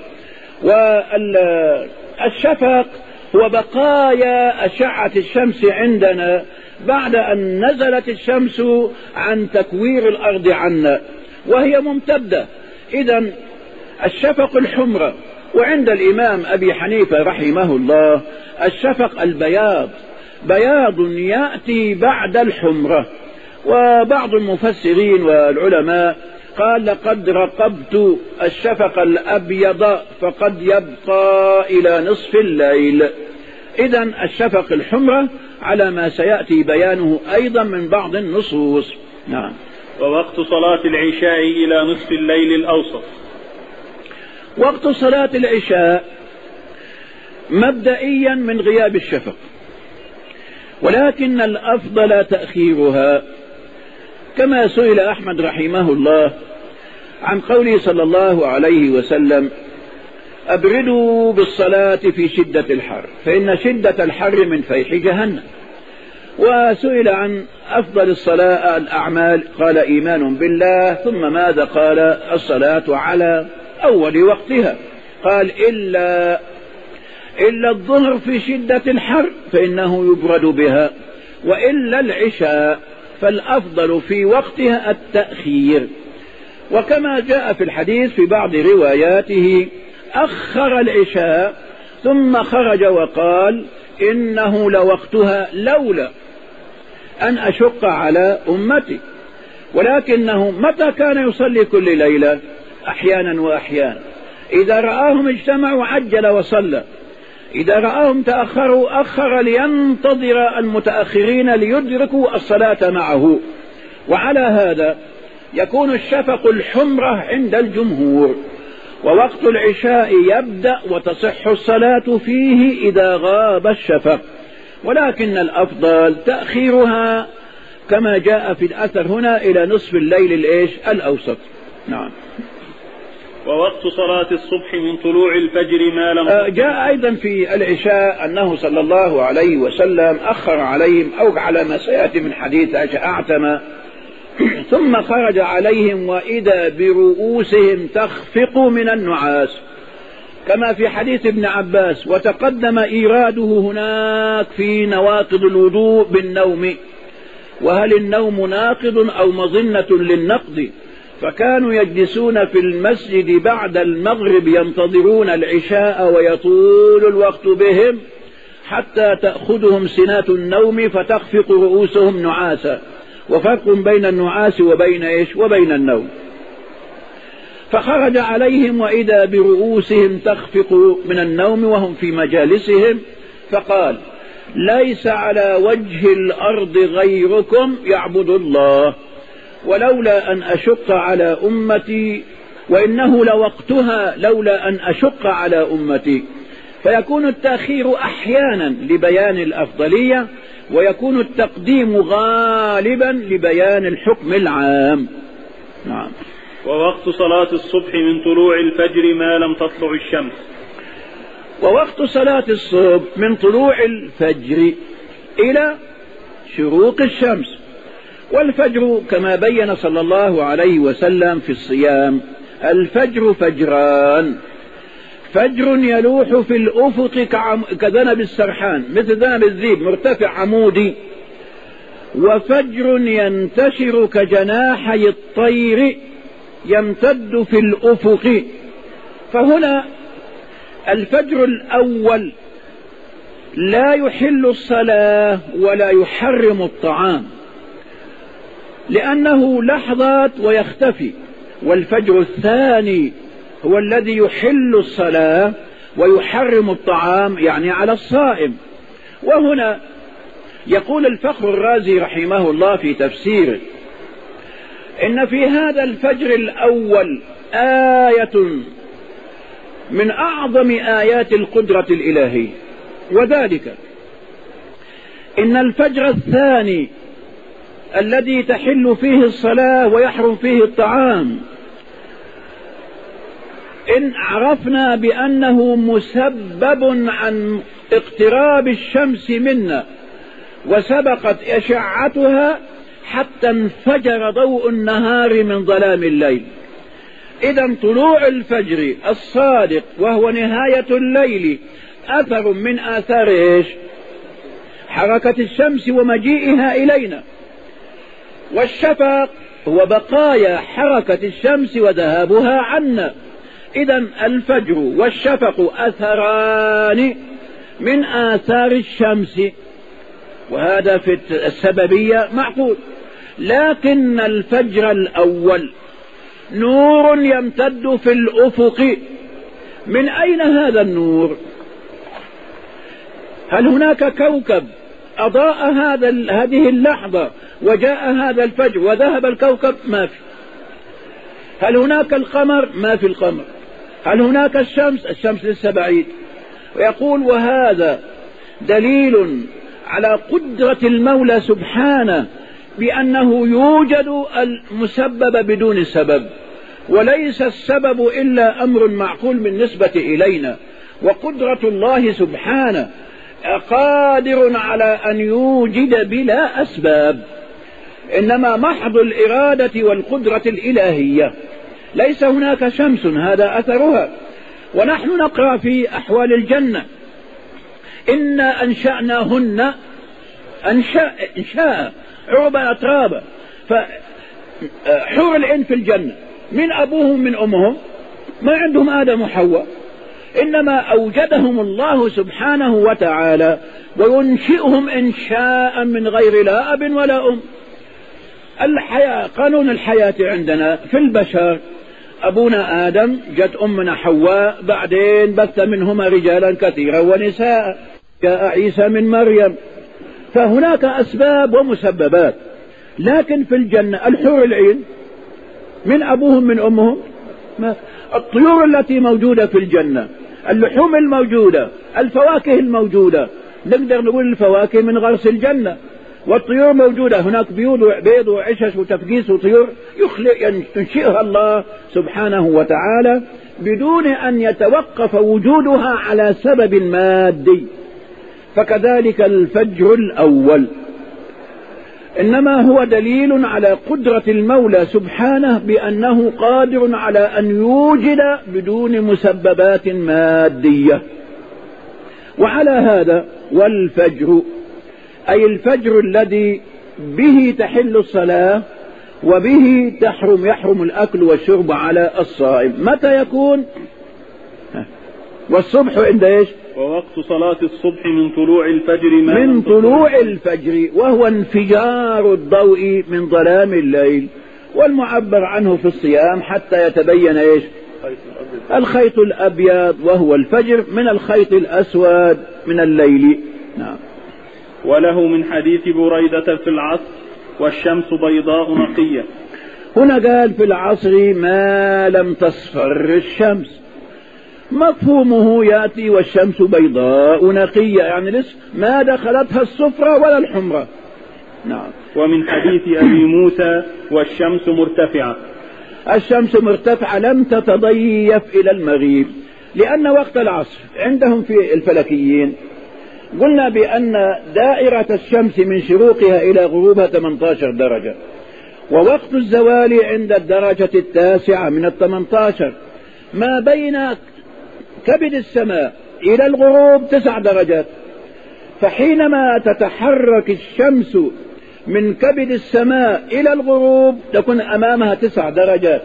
والشفق هو بقايا أشعة الشمس عندنا بعد أن نزلت الشمس عن تكوير الأرض عنا وهي ممتدة. إذن الشفق الحمرة. وعند الإمام أبي حنيفة رحمه الله الشفق البياض، بياض يأتي بعد الحمرة. وبعض المفسرين والعلماء قال لقد رقبت الشفق الأبيض فقد يبقى إلى نصف الليل. إذن الشفق الحمرة على ما سيأتي بيانه أيضا من بعض النصوص. نعم. ووقت صلاة العشاء إلى نصف الليل الأوسط. وقت صلاة العشاء مبدئيا من غياب الشفق، ولكن الأفضل تأخيرها، كما سئل أحمد رحمه الله عن قوله صلى الله عليه وسلم أبردوا بالصلاة في شدة الحر فإن شدة الحر من فيح جهنم. وسئل عن أفضل الصلاة الأعمال قال إيمان بالله، ثم ماذا؟ قال الصلاة على أول وقتها، قال إلا الظهر في شدة الحر فإنه يبرد بها، وإلا العشاء فالأفضل في وقتها التأخير. وكما جاء في الحديث في بعض رواياته أخر العشاء ثم خرج وقال إنه لوقتها لولا أن أشق على أمتي. ولكنه متى كان يصلي كل ليلة؟ أحيانا وأحيانا. إذا رآهم اجتمعوا عجل وصلى، إذا رآهم تأخروا أخر لينتظر المتأخرين ليدركوا الصلاة معه. وعلى هذا يكون الشفق الحمرة عند الجمهور، ووقت العشاء يبدأ وتصح الصلاة فيه إذا غاب الشفق، ولكن الأفضل تأخيرها كما جاء في الأثر هنا إلى نصف الليل الأوسط. نعم. ووقت صلاة الصبح من طلوع الفجر ما لم جاء أيضا في العشاء أنه صلى الله عليه وسلم أخر عليهم، أو على ما سيأتي من حديث أعتم ثم خرج عليهم وإذا برؤوسهم تخفق من النعاس، كما في حديث ابن عباس، وتقدم إيراده هناك في نواقض الوضوء بالنوم، وهل النوم ناقض أو مظنة للنقض؟ فكانوا يجلسون في المسجد بعد المغرب ينتظرون العشاء ويطول الوقت بهم حتى تأخذهم سنات النوم فتخفق رؤوسهم نعاسا، وفرق بين النعاس وبين النوم. فخرج عليهم وإذا برؤوسهم تخفق من النوم وهم في مجالسهم، فقال ليس على وجه الأرض غيركم يعبد الله، ولولا أن أشق على أمتي، وإنه لوقتها لولا أن أشق على أمتي. فيكون التأخير أحيانا لبيان الأفضلية، ويكون التقديم غالبا لبيان الحكم العام. نعم. ووقت صلاة الصبح من طلوع الفجر ما لم تطلع الشمس. ووقت صلاة الصبح من طلوع الفجر إلى شروق الشمس. والفجر كما بين صلى الله عليه وسلم في الصيام الفجر فجران: فجر يلوح في الأفق كذنب السرحان مثل ذنب الذيب مرتفع عمودي، وفجر ينتشر كجناحي الطير يمتد في الأفق. فهنا الفجر الأول لا يحل الصلاة ولا يحرم الطعام لأنه لحظات ويختفي، والفجر الثاني هو الذي يحل الصلاة ويحرم الطعام، يعني على الصائم. وهنا يقول الفخر الرازي رحمه الله في تفسيره: إن في هذا الفجر الأول آية من أعظم آيات القدرة الإلهية، وذلك إن الفجر الثاني الذي تحل فيه الصلاة ويحرم فيه الطعام إن عرفنا بأنه مسبب عن اقتراب الشمس منا وسبقت أشعتها حتى انفجر ضوء النهار من ظلام الليل. إذا طلوع الفجر الصادق وهو نهاية الليل أثر من آثار حركة الشمس ومجيئها إلينا، والشفق هو بقايا حركة الشمس وذهابها عنا. إذا الفجر والشفق أثران من آثار الشمس، وهذا في السببية معقول. لكن الفجر الأول نور يمتد في الأفق. من أين هذا النور؟ هل هناك كوكب أضاء هذه اللحظة وجاء هذا الفجر وذهب الكوكب؟ ما في. هل هناك القمر؟ ما في القمر. هل هناك الشمس؟ الشمس لسه بعيد. ويقول: وهذا دليل على قدرة المولى سبحانه بأنه يوجد المسبب بدون سبب، وليس السبب إلا أمر معقول بالنسبة إلينا. وقدرة الله سبحانه قادر على أن يوجد بلا أسباب، إنما محض الإرادة والقدرة الإلهية. ليس هناك شمس، هذا أثرها. ونحن نقرأ في أحوال الجنة: إنا أنشأناهن إنشاء عربا أترابا. فحور العين في الجنة من أبوهم من أمهم، ما عندهم آدم وحواء، إنما أوجدهم الله سبحانه وتعالى وينشئهم إنشاء من غير لا أب ولا أم. الحياة، قانون الحياة عندنا في البشر، أبونا آدم، جت أمنا حواء، بعدين بث منهما رجالا كثيرا ونساء، جاء عيسى من مريم، فهناك أسباب ومسببات. لكن في الجنة الحور العين من أبوهم من أمهم، الطيور التي موجودة في الجنة، اللحوم الموجودة، الفواكه الموجودة، نقدر نقول الفواكه من غرس الجنة، والطيور موجودة هناك، بيض وعشش وتفقيس وطيور ينشئها الله سبحانه وتعالى بدون أن يتوقف وجودها على سبب مادي. فكذلك الفجر الأول إنما هو دليل على قدرة المولى سبحانه بأنه قادر على أن يوجد بدون مسببات مادية. وعلى هذا والفجر أي الفجر الذي به تحل الصلاة وبه يحرم الأكل والشرب على الصائم، متى يكون؟ والصبح عند إيش؟ ووقت صلاة الصبح من طلوع الفجر، من طلوع الفجر، وهو انفجار الضوء من ظلام الليل، والمعبر عنه في الصيام حتى يتبين إيش؟ الخيط الأبيض وهو الفجر من الخيط الأسود من الليل. نعم. وله من حديث بريدة في العصر والشمس بيضاء نقية. هنا قال في العصر ما لم تصفر الشمس، مفهومه يأتي والشمس بيضاء نقية، يعني لسه ما دخلتها الصفرة ولا الحمرة. نعم. ومن حديث أبي موسى والشمس مرتفعة، الشمس مرتفعة لم تتضيف إلى المغيب، لأن وقت العصر عندهم في الفلكيين قلنا بأن دائرة الشمس من شروقها إلى غروبها 18 درجة، ووقت الزوال عند الدرجة 9 من 18، ما بين كبد السماء إلى الغروب 9 درجات. فحينما تتحرك الشمس من كبد السماء إلى الغروب تكون أمامها 9 درجات،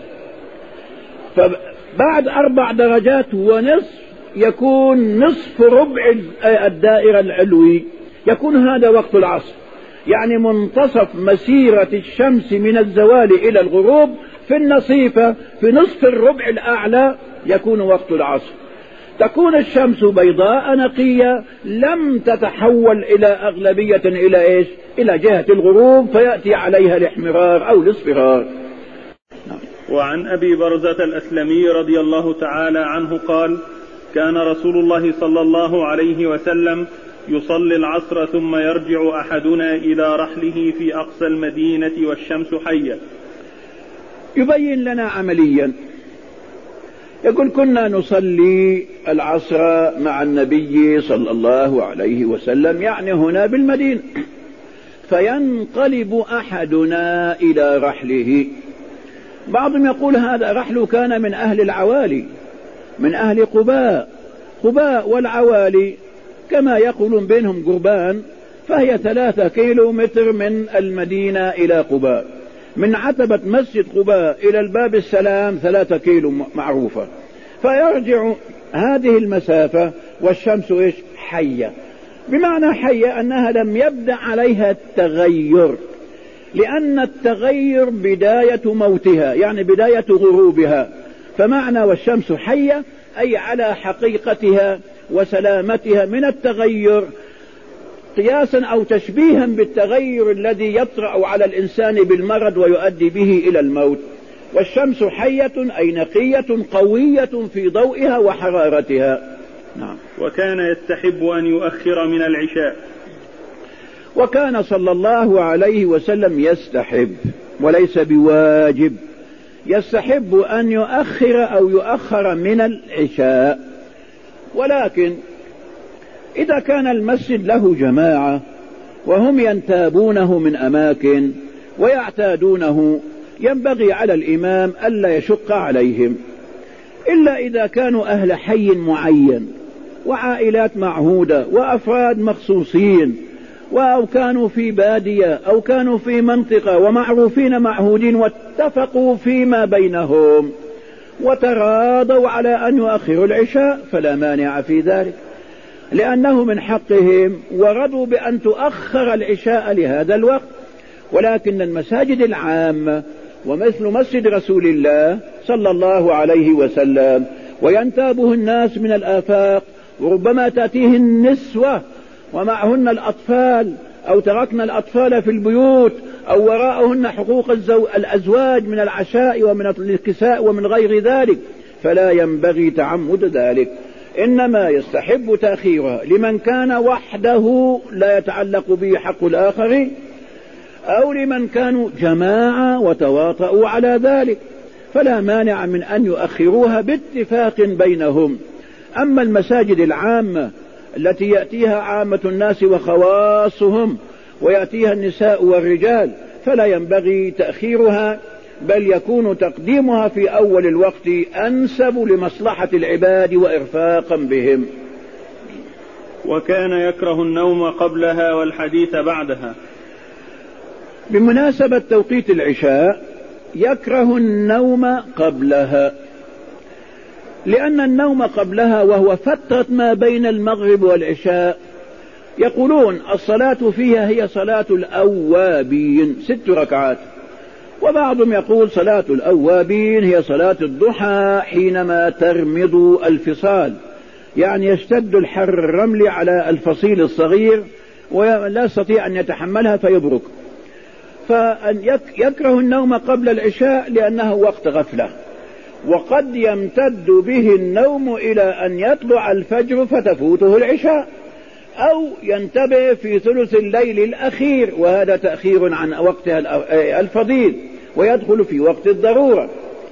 فبعد 4 درجات ونصف يكون نصف ربع الدائرة العلوي، يكون هذا وقت العصر، يعني منتصف مسيرة الشمس من الزوال إلى الغروب في النصيفة في نصف الربع الأعلى يكون وقت العصر. تكون الشمس بيضاء نقية لم تتحول إلى أغلبية إلى إيش؟ إلى جهة الغروب فيأتي عليها الاحمرار أو الاصفرار. وعن أبي برزة الأسلمي رضي الله تعالى عنه قال: كان رسول الله صلى الله عليه وسلم يصلي العصر ثم يرجع أحدنا إلى رحله في أقصى المدينة والشمس حية. يبين لنا عمليا، يقول: كنا نصلي العصر مع النبي صلى الله عليه وسلم، يعني هنا بالمدينة، فينقلب أحدنا إلى رحله. بعضهم يقول هذا رحله كان من أهل العوالي، من أهل قباء والعوالي كما يقولون بينهم قربان، فهي 3 كيلومتر من المدينة إلى قباء، من عتبة مسجد قباء إلى الباب السلام 3 كيلو معروفة، فيرجع هذه المسافة والشمس إيش؟ حية. بمعنى حية أنها لم يبدأ عليها التغير، لأن التغير بداية موتها، يعني بداية غروبها. فمعنى والشمس حية أي على حقيقتها وسلامتها من التغير، قياسا أو تشبيها بالتغير الذي يطرأ على الإنسان بالمرض ويؤدي به إلى الموت. والشمس حية أي نقية قوية في ضوئها وحرارتها. نعم. وكان يستحب أن يؤخر من العشاء، وكان صلى الله عليه وسلم يستحب وليس بواجب، يستحب أن يؤخر من العشاء. ولكن إذا كان المسجد له جماعة وهم ينتابونه من أماكن ويعتادونه، ينبغي على الإمام ألا يشق عليهم، إلا إذا كانوا أهل حي معين وعائلات معهودة وأفراد مخصوصين أو كانوا في بادية أو كانوا في منطقة ومعروفين معهودين واتفقوا فيما بينهم وتراضوا على أن يؤخروا العشاء فلا مانع في ذلك، لأنه من حقهم ورضوا بأن تؤخر العشاء لهذا الوقت. ولكن المساجد العامة ومثل مسجد رسول الله صلى الله عليه وسلم وينتابه الناس من الآفاق، وربما تأتيه النسوة ومعهن الأطفال، أو تركنا الأطفال في البيوت، أو وراءهن حقوق الأزواج من العشاء ومن الكساء ومن غير ذلك، فلا ينبغي تعمد ذلك، إنما يستحب تأخيرها لمن كان وحده لا يتعلق به حق الآخر، أو لمن كانوا جماعة وتواطؤوا على ذلك، فلا مانع من أن يؤخروها باتفاق بينهم. أما المساجد العامة التي يأتيها عامة الناس وخواصهم ويأتيها النساء والرجال فلا ينبغي تأخيرها، بل يكون تقديمها في أول الوقت أنسب لمصلحة العباد وإرفاقا بهم. وكان يكره النوم قبلها والحديث بعدها. بمناسبة توقيت العشاء يكره النوم قبلها، لأن النوم قبلها وهو فترة ما بين المغرب والعشاء يقولون الصلاة فيها هي صلاة الأوابين 6 ركعات، وبعضهم يقول صلاة الأوابين هي صلاة الضحى حينما ترمض الفصال، يعني يشتد الحر الرملي على الفصيل الصغير ولا يستطيع أن يتحملها فيبرك. فيكره النوم قبل العشاء لأنه وقت غفلة، وقد يمتد به النوم إلى أن يطلع الفجر فتفوته العشاء، أو ينتبه في ثلث الليل الأخير، وهذا تأخير عن وقتها الفضيل ويدخل في وقت الضرورة.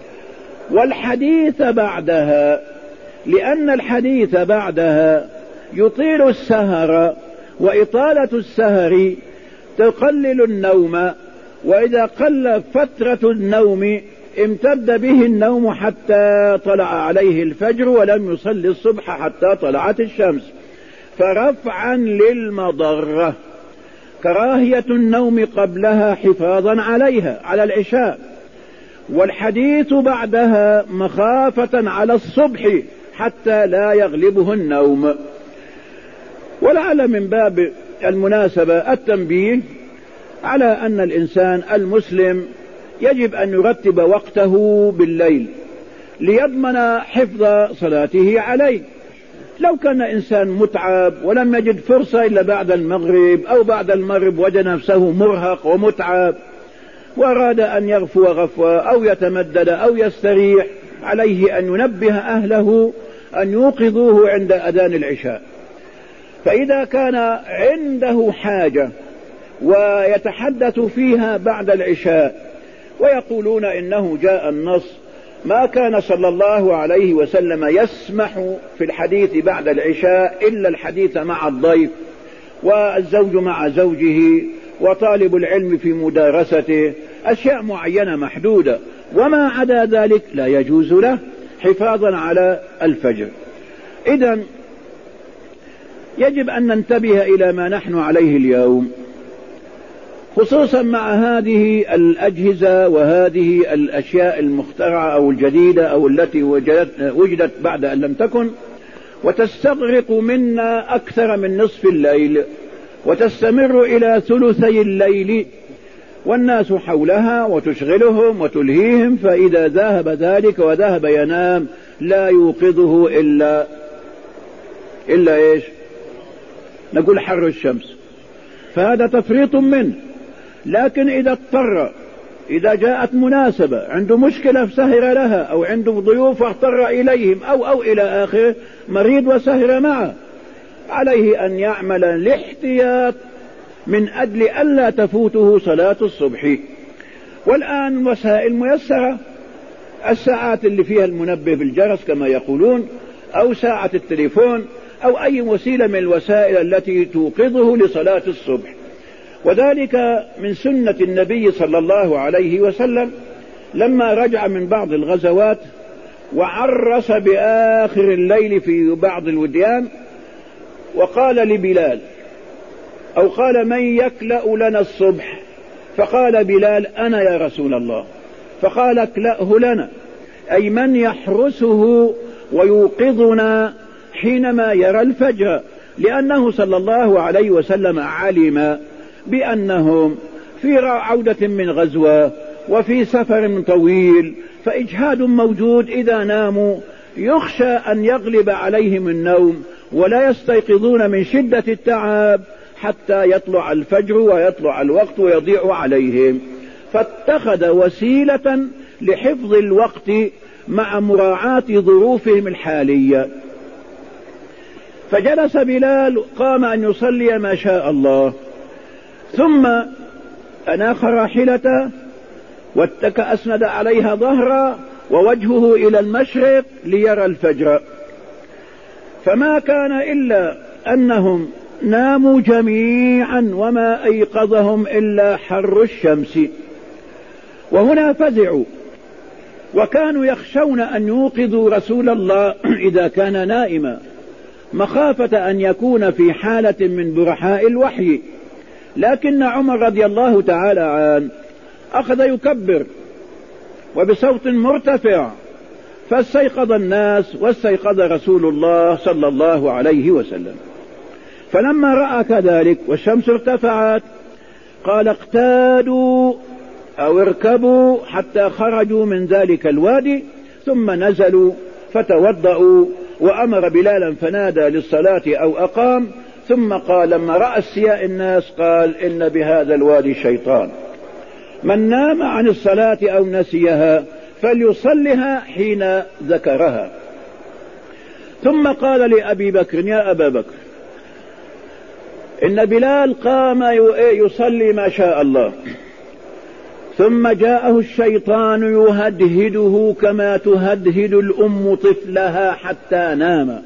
والحديث بعدها، لأن الحديث بعدها يطيل السهر، وإطالة السهر تقلل النوم، وإذا قل فترة النوم امتد به النوم حتى طلع عليه الفجر ولم يصلي الصبح حتى طلعت الشمس، فرفعا للمضرة. كراهية النوم قبلها حفاظا عليها على العشاء، والحديث بعدها مخافة على الصبح حتى لا يغلبه النوم. ولعل من باب المناسبة التنبيه على أن الإنسان المسلم يجب أن يرتب وقته بالليل ليضمن حفظ صلاته عليه. لو كان إنسان متعب ولم يجد فرصة إلا بعد المغرب أو بعد المغرب وجد نفسه مرهق ومتعب وأراد أن يغفو غفوة أو يتمدد أو يستريح، عليه أن ينبه أهله أن يوقظوه عند أذان العشاء. فإذا كان عنده حاجة ويتحدث فيها بعد العشاء ويقولون إنه جاء النص ما كان صلى الله عليه وسلم يسمح في الحديث بعد العشاء إلا الحديث مع الضيف والزوج مع زوجه وطالب العلم في مدارسته، أشياء معينة محدودة، وما عدا ذلك لا يجوز له حفاظا على الفجر. إذن يجب أن ننتبه إلى ما نحن عليه اليوم، خصوصا مع هذه الأجهزة وهذه الأشياء المخترعة أو الجديدة أو التي وجدت بعد أن لم تكن، وتستغرق منا أكثر من نصف الليل وتستمر إلى ثلثي الليل، والناس حولها وتشغلهم وتلهيهم، فإذا ذهب ذلك وذهب ينام لا يوقظه إلا إيش؟ نقول حر الشمس، فهذا تفريط منه. لكن إذا اضطر، إذا جاءت مناسبة عنده مشكلة فسهر لها، أو عنده ضيوف واضطر إليهم أو إلى آخره، مريض وسهر معه، عليه أن يعمل الاحتياط من أجل ألا تفوته صلاة الصبح. والآن وسائل ميسرة، الساعات اللي فيها المنبه بالجرس كما يقولون، أو ساعة التليفون، أو أي وسيلة من الوسائل التي توقظه لصلاة الصبح. وذلك من سنة النبي صلى الله عليه وسلم لما رجع من بعض الغزوات وعرس بآخر الليل في بعض الوديان، وقال لبلال أو قال من يكلأ لنا الصبح؟ فقال بلال أنا يا رسول الله. فقال اكلأه لنا، أي من يحرسه ويوقظنا حينما يرى الفجر، لأنه صلى الله عليه وسلم علم بأنهم في عودة من غزوة وفي سفر طويل، فإجهاد موجود، إذا ناموا يخشى أن يغلب عليهم النوم ولا يستيقظون من شدة التعب حتى يطلع الفجر ويطلع الوقت ويضيع عليهم، فاتخذ وسيلة لحفظ الوقت مع مراعاة ظروفهم الحالية. فجلس بلال، قام أن يصلي ما شاء الله، ثم أناخ راحلته واتكأ أسند عليها ظهرا ووجهه إلى المشرق ليرى الفجر، فما كان إلا أنهم ناموا جميعا وما أيقظهم إلا حر الشمس. وهنا فزعوا وكانوا يخشون أن يوقظوا رسول الله إذا كان نائما، مخافة أن يكون في حالة من برحاء الوحي، لكن عمر رضي الله تعالى عنه أخذ يكبر وبصوت مرتفع، فاستيقظ الناس واستيقظ رسول الله صلى الله عليه وسلم. فلما رأى كذلك والشمس ارتفعت قال اقتادوا أو اركبوا حتى خرجوا من ذلك الوادي، ثم نزلوا فتوضأوا، وأمر بلالا فنادى للصلاة أو أقام، ثم قال لما رأى استياء الناس قال إن بهذا الوادي شيطان، من نام عن الصلاة أو نسيها فليصلها حين ذكرها. ثم قال لأبي بكر يا أبا بكر إن بلال قام يصلي ما شاء الله، ثم جاءه الشيطان يهدهده كما تهدهد الأم طفلها حتى نام.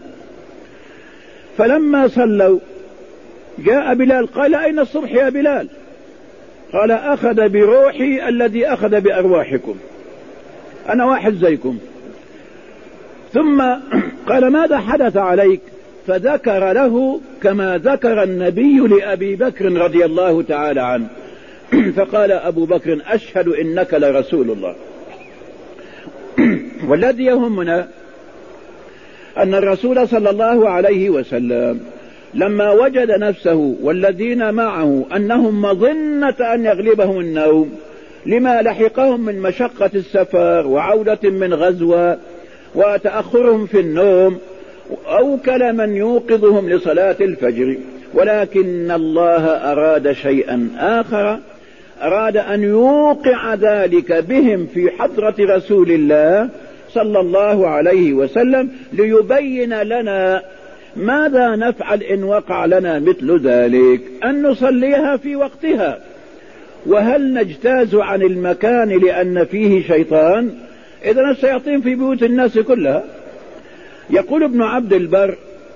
فلما صلوا جاء بلال قال أين الصبح يا بلال؟ قال أخذ بروحي الذي أخذ بأرواحكم، أنا واحد زيكم. ثم قال ماذا حدث عليك؟ فذكر له كما ذكر النبي لأبي بكر رضي الله تعالى عنه. فقال أبو بكر أشهد إنك لرسول الله. والذي يهمنا أن الرسول صلى الله عليه وسلم لما وجد نفسه والذين معه أنهم مظنة أن يغلبهم النوم لما لحقهم من مشقة السفر وعودة من غزوة وتأخرهم في النوم، أوكل من يوقظهم لصلاة الفجر، ولكن الله أراد شيئا آخر، أراد أن يوقع ذلك بهم في حضرة رسول الله صلى الله عليه وسلم ليبين لنا ماذا نفعل إن وقع لنا مثل ذلك، أن نصليها في وقتها. وهل نجتاز عن المكان لأن فيه شيطان؟ إذن الشياطين في بيوت الناس كلها. يقول ابن عبد البر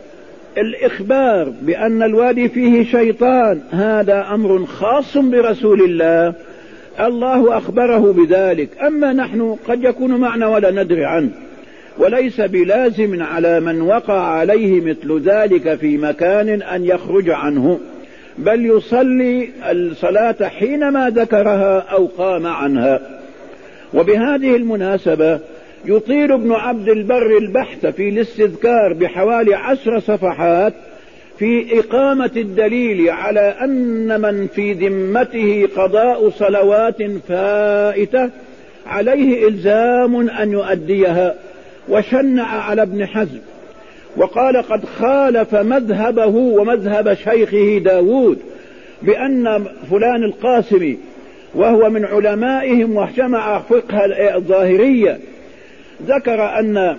الإخبار بأن الوادي فيه شيطان هذا أمر خاص برسول الله، الله أخبره بذلك، أما نحن قد يكون معنا ولا ندري عنه، وليس بلازم على من وقع عليه مثل ذلك في مكان أن يخرج عنه، بل يصلي الصلاة حينما ذكرها أو قام عنها. وبهذه المناسبة يطيل ابن عبد البر البحث في الاستذكار بحوالي 10 صفحات في إقامة الدليل على أن من في ذمته قضاء صلوات فائتة عليه إلزام أن يؤديها، وشنع على ابن حزم وقال قد خالف مذهبه ومذهب شيخه داود بأن فلان القاسمي وهو من علمائهم وجمع فقه الظاهرية ذكر أن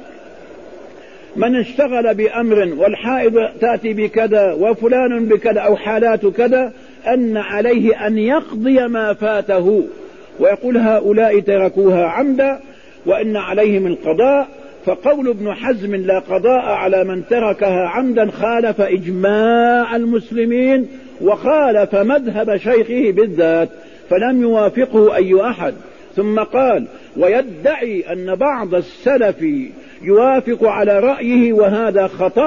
من اشتغل بأمر والحائض تأتي بكذا وفلان بكذا أو حالات كذا أن عليه أن يقضي ما فاته، ويقول هؤلاء تركوها عمدا وإن عليهم القضاء. فقول ابن حزم لا قضاء على من تركها عمدا خالف إجماع المسلمين وخالف مذهب شيخه بالذات، فلم يوافقه أي أحد. ثم قال ويدعي أن بعض السلف يوافق على رأيه وهذا خطأ،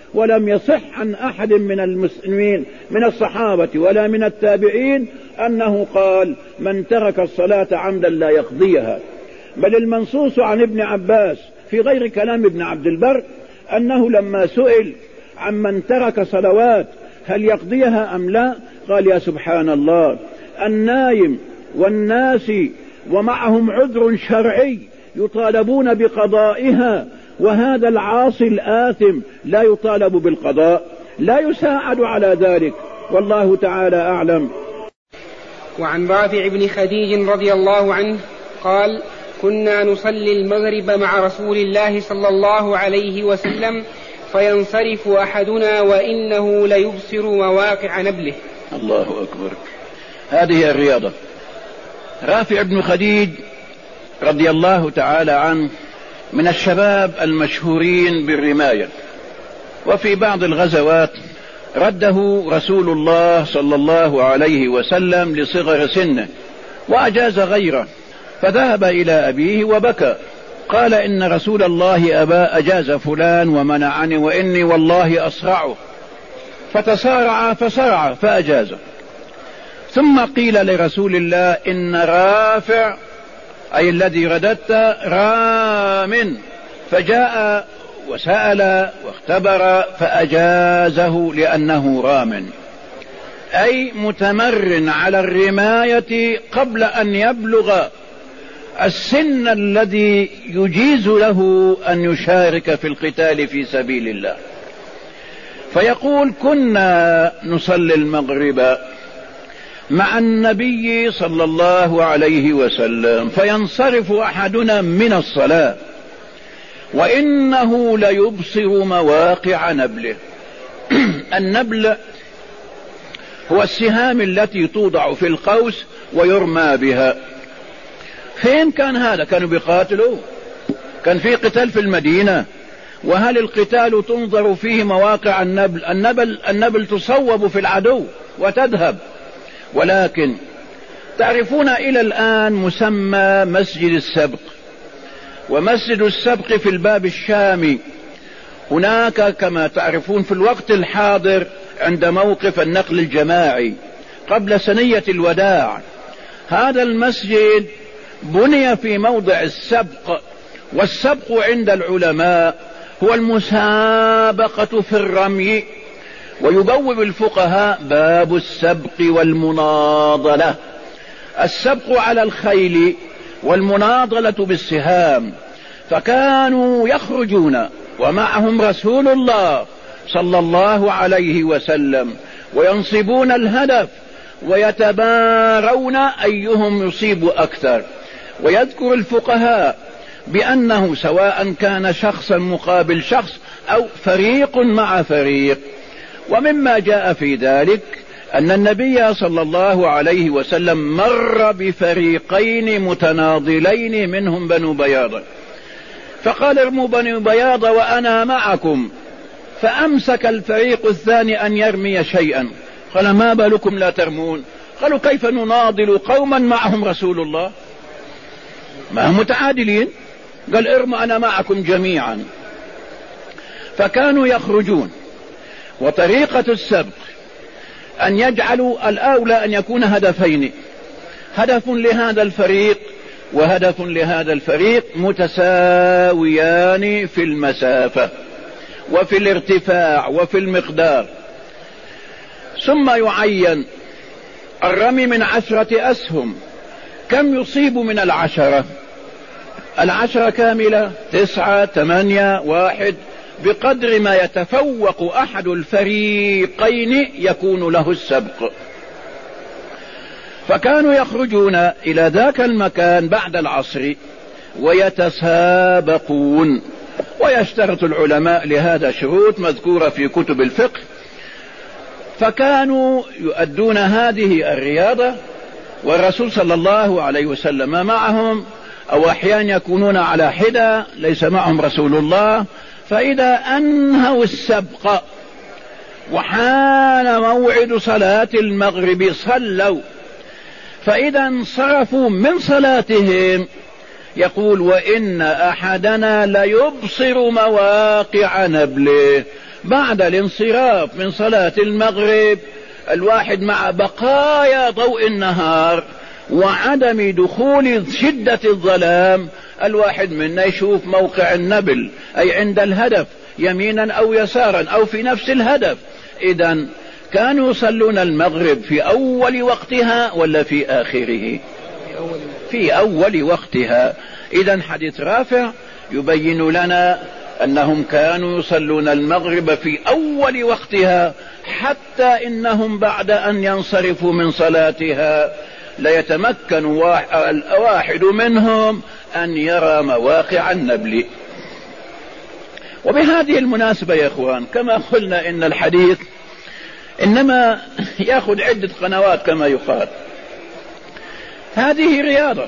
ولم يصح عن أحد من المسلمين من الصحابة ولا من التابعين أنه قال من ترك الصلاة عمدا لا يقضيها، بل المنصوص عن ابن عباس في غير كلام ابن عبد البر أنه لما سئل عن من ترك صلوات هل يقضيها أم لا، قال يا سبحان الله، النايم والناس ومعهم عذر شرعي يطالبون بقضائها، وهذا العاصي الآثم لا يطالب بالقضاء، لا يساعد على ذلك، والله تعالى أعلم. وعن رافع بن خديج رضي الله عنه قال كنا نصلي المغرب مع رسول الله صلى الله عليه وسلم فينصرف أحدنا وإنه ليبصر مواقع نبله. الله أكبر. هذه الرياضة. رافع بن خديج رضي الله تعالى عنه من الشباب المشهورين بالرماية، وفي بعض الغزوات رده رسول الله صلى الله عليه وسلم لصغر سنه وأجاز غيره، فذهب إلى أبيه وبكى، قال إن رسول الله أجاز فلان ومنعني وإني والله أصرعه، فتصارع فصرع فأجازه. ثم قيل لرسول الله إن رافع أي الذي رددت رام، فجاء وسأل واختبر فأجازه لأنه رام، أي متمرن على الرماية قبل أن يبلغ السن الذي يجيز له أن يشارك في القتال في سبيل الله. فيقول كنا نصلي المغرب مع النبي صلى الله عليه وسلم فينصرف أحدنا من الصلاة وإنه ليبصر مواقع نبله. النبل هو السهام التي توضع في القوس ويرمى بها. فين كان هذا؟ كانوا بيقاتلوا؟ كان في قتال في المدينة؟ وهل القتال تنظر فيه مواقع النبل؟ النبل تصوب في العدو وتذهب. ولكن تعرفون إلى الآن مسمى مسجد السبق، ومسجد السبق في الباب الشامي. هناك كما تعرفون في الوقت الحاضر عند موقف النقل الجماعي قبل سنية الوداع، هذا المسجد بني في موضع السبق، والسبق عند العلماء هو المسابقة في الرمي، ويبوب الفقهاء باب السبق والمناضلة. السبق على الخيل والمناضلة بالسهام. فكانوا يخرجون ومعهم رسول الله صلى الله عليه وسلم وينصبون الهدف ويتبارون أيهم يصيب أكثر. ويذكر الفقهاء بأنه سواء كان شخصا مقابل شخص أو فريق مع فريق. ومما جاء في ذلك أن النبي صلى الله عليه وسلم مر بفريقين متناضلين منهم بنو بياضة، فقال ارموا بنو بياضة وأنا معكم، فأمسك الفريق الثاني أن يرمي شيئا، قال ما بالكم لا ترمون؟ قالوا كيف نناضل قوما معهم رسول الله؟ ما هم متعادلين. قال ارموا أنا معكم جميعا. فكانوا يخرجون. وطريقة السبق أن يجعلوا الأولى أن يكون هدفين، هدف لهذا الفريق وهدف لهذا الفريق، متساويان في المسافة وفي الارتفاع وفي المقدار. ثم يعين الرمي من 10 أسهم. كم يصيب من 10؟ 10 كاملة، 9، 8، 1، بقدر ما يتفوق أحد الفريقين يكون له السبق. فكانوا يخرجون إلى ذاك المكان بعد العصر ويتسابقون. ويشترط العلماء لهذا شروط مذكورة في كتب الفقه. فكانوا يؤدون هذه الرياضة والرسول صلى الله عليه وسلم معهم، أو أحيانا يكونون على حدة ليس معهم رسول الله. فإذا أنهوا السبق وحان موعد صلاة المغرب صلوا، فإذا انصرفوا من صلاتهم يقول وإن أحدنا ليبصر مواقع نبله، بعد الانصراف من صلاة المغرب الواحد مع بقايا ضوء النهار وعدم دخول شدة الظلام الواحد منا يشوف موقع النبل أي عند الهدف يمينا أو يسارا أو في نفس الهدف. إذن كانوا يصلون المغرب في أول وقتها ولا في آخره؟ في أول وقتها. إذن حديث رافع يبين لنا أنهم كانوا يصلون المغرب في أول وقتها حتى إنهم بعد أن ينصرفوا من صلاتها ليتمكن الواحد منهم أن يرى مواقع النبل. وبهذه المناسبة يا إخوان كما قلنا إن الحديث إنما يأخذ عدة قنوات كما يقال. هذه رياضة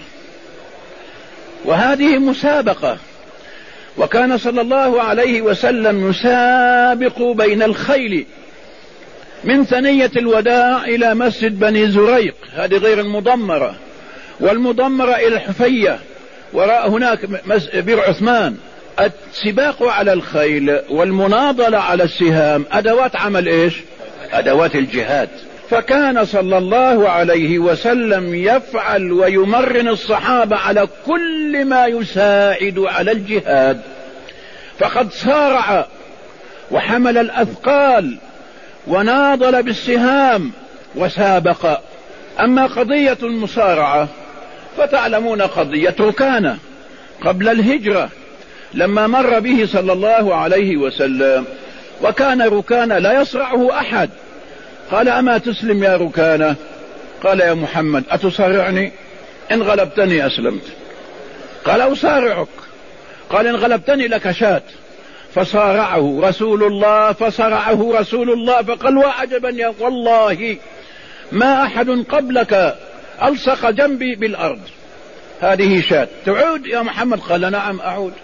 وهذه مسابقة، وكان صلى الله عليه وسلم يسابق بين الخيل من ثنية الوداع إلى مسجد بني زريق، هذه غير المضمرة، والمضمرة إلى الحفية وراء هناك بئر عثمان. السباق على الخيل والمناضلة على السهام أدوات عمل إيش؟ أدوات الجهاد. فكان صلى الله عليه وسلم يفعل ويمرن الصحابة على كل ما يساعد على الجهاد، فقد صارع وحمل الأثقال وناضل بالسهام وسابق. أما قضية المصارعة فتعلمون قضية ركانة قبل الهجرة لما مر به صلى الله عليه وسلم وكان ركانة لا يصرعه أحد، قال أما تسلم يا ركانة؟ قال يا محمد أتصارعني؟ إن غلبتني أسلمت. قال أصارعك؟ قال إن غلبتني لك شاة. فصارعه رسول الله فصرعه رسول الله فقال وعجبا يا والله ما أحد قبلك ألصق جنبي بالأرض، هذه شاة تعود يا محمد؟ قال نعم أعود.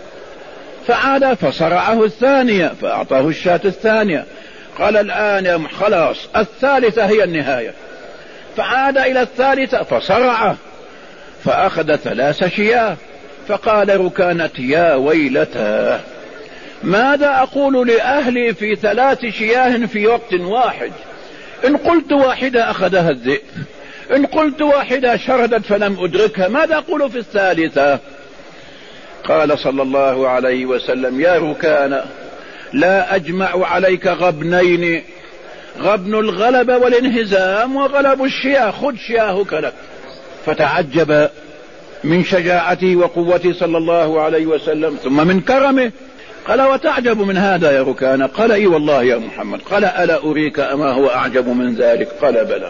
فعاد فصرعه الثانية فأعطاه الشاة الثانية، قال الآن يا خلاص الثالثة هي النهاية. فعاد إلى الثالثة فصرعه فأخذ 3 شياه. فقال ركانة يا ويلتاه ماذا أقول لأهلي في 3 شياه في وقت واحد؟ إن قلت واحدة أخذها الذئب، إن قلت واحدة شردت فلم أدركها، ماذا أقول في الثالثة؟ قال صلى الله عليه وسلم يا ركانة لا أجمع عليك غبنين، غبن الغلبة والانهزام وغلب الشياه، خذ شياهك لك. فتعجب من شجاعته وقوته صلى الله عليه وسلم ثم من كرمه. قال وتعجب من هذا يا ركانة؟ قال اي والله يا محمد. قال ألا أريك أما هو أعجب من ذلك؟ قال بلى.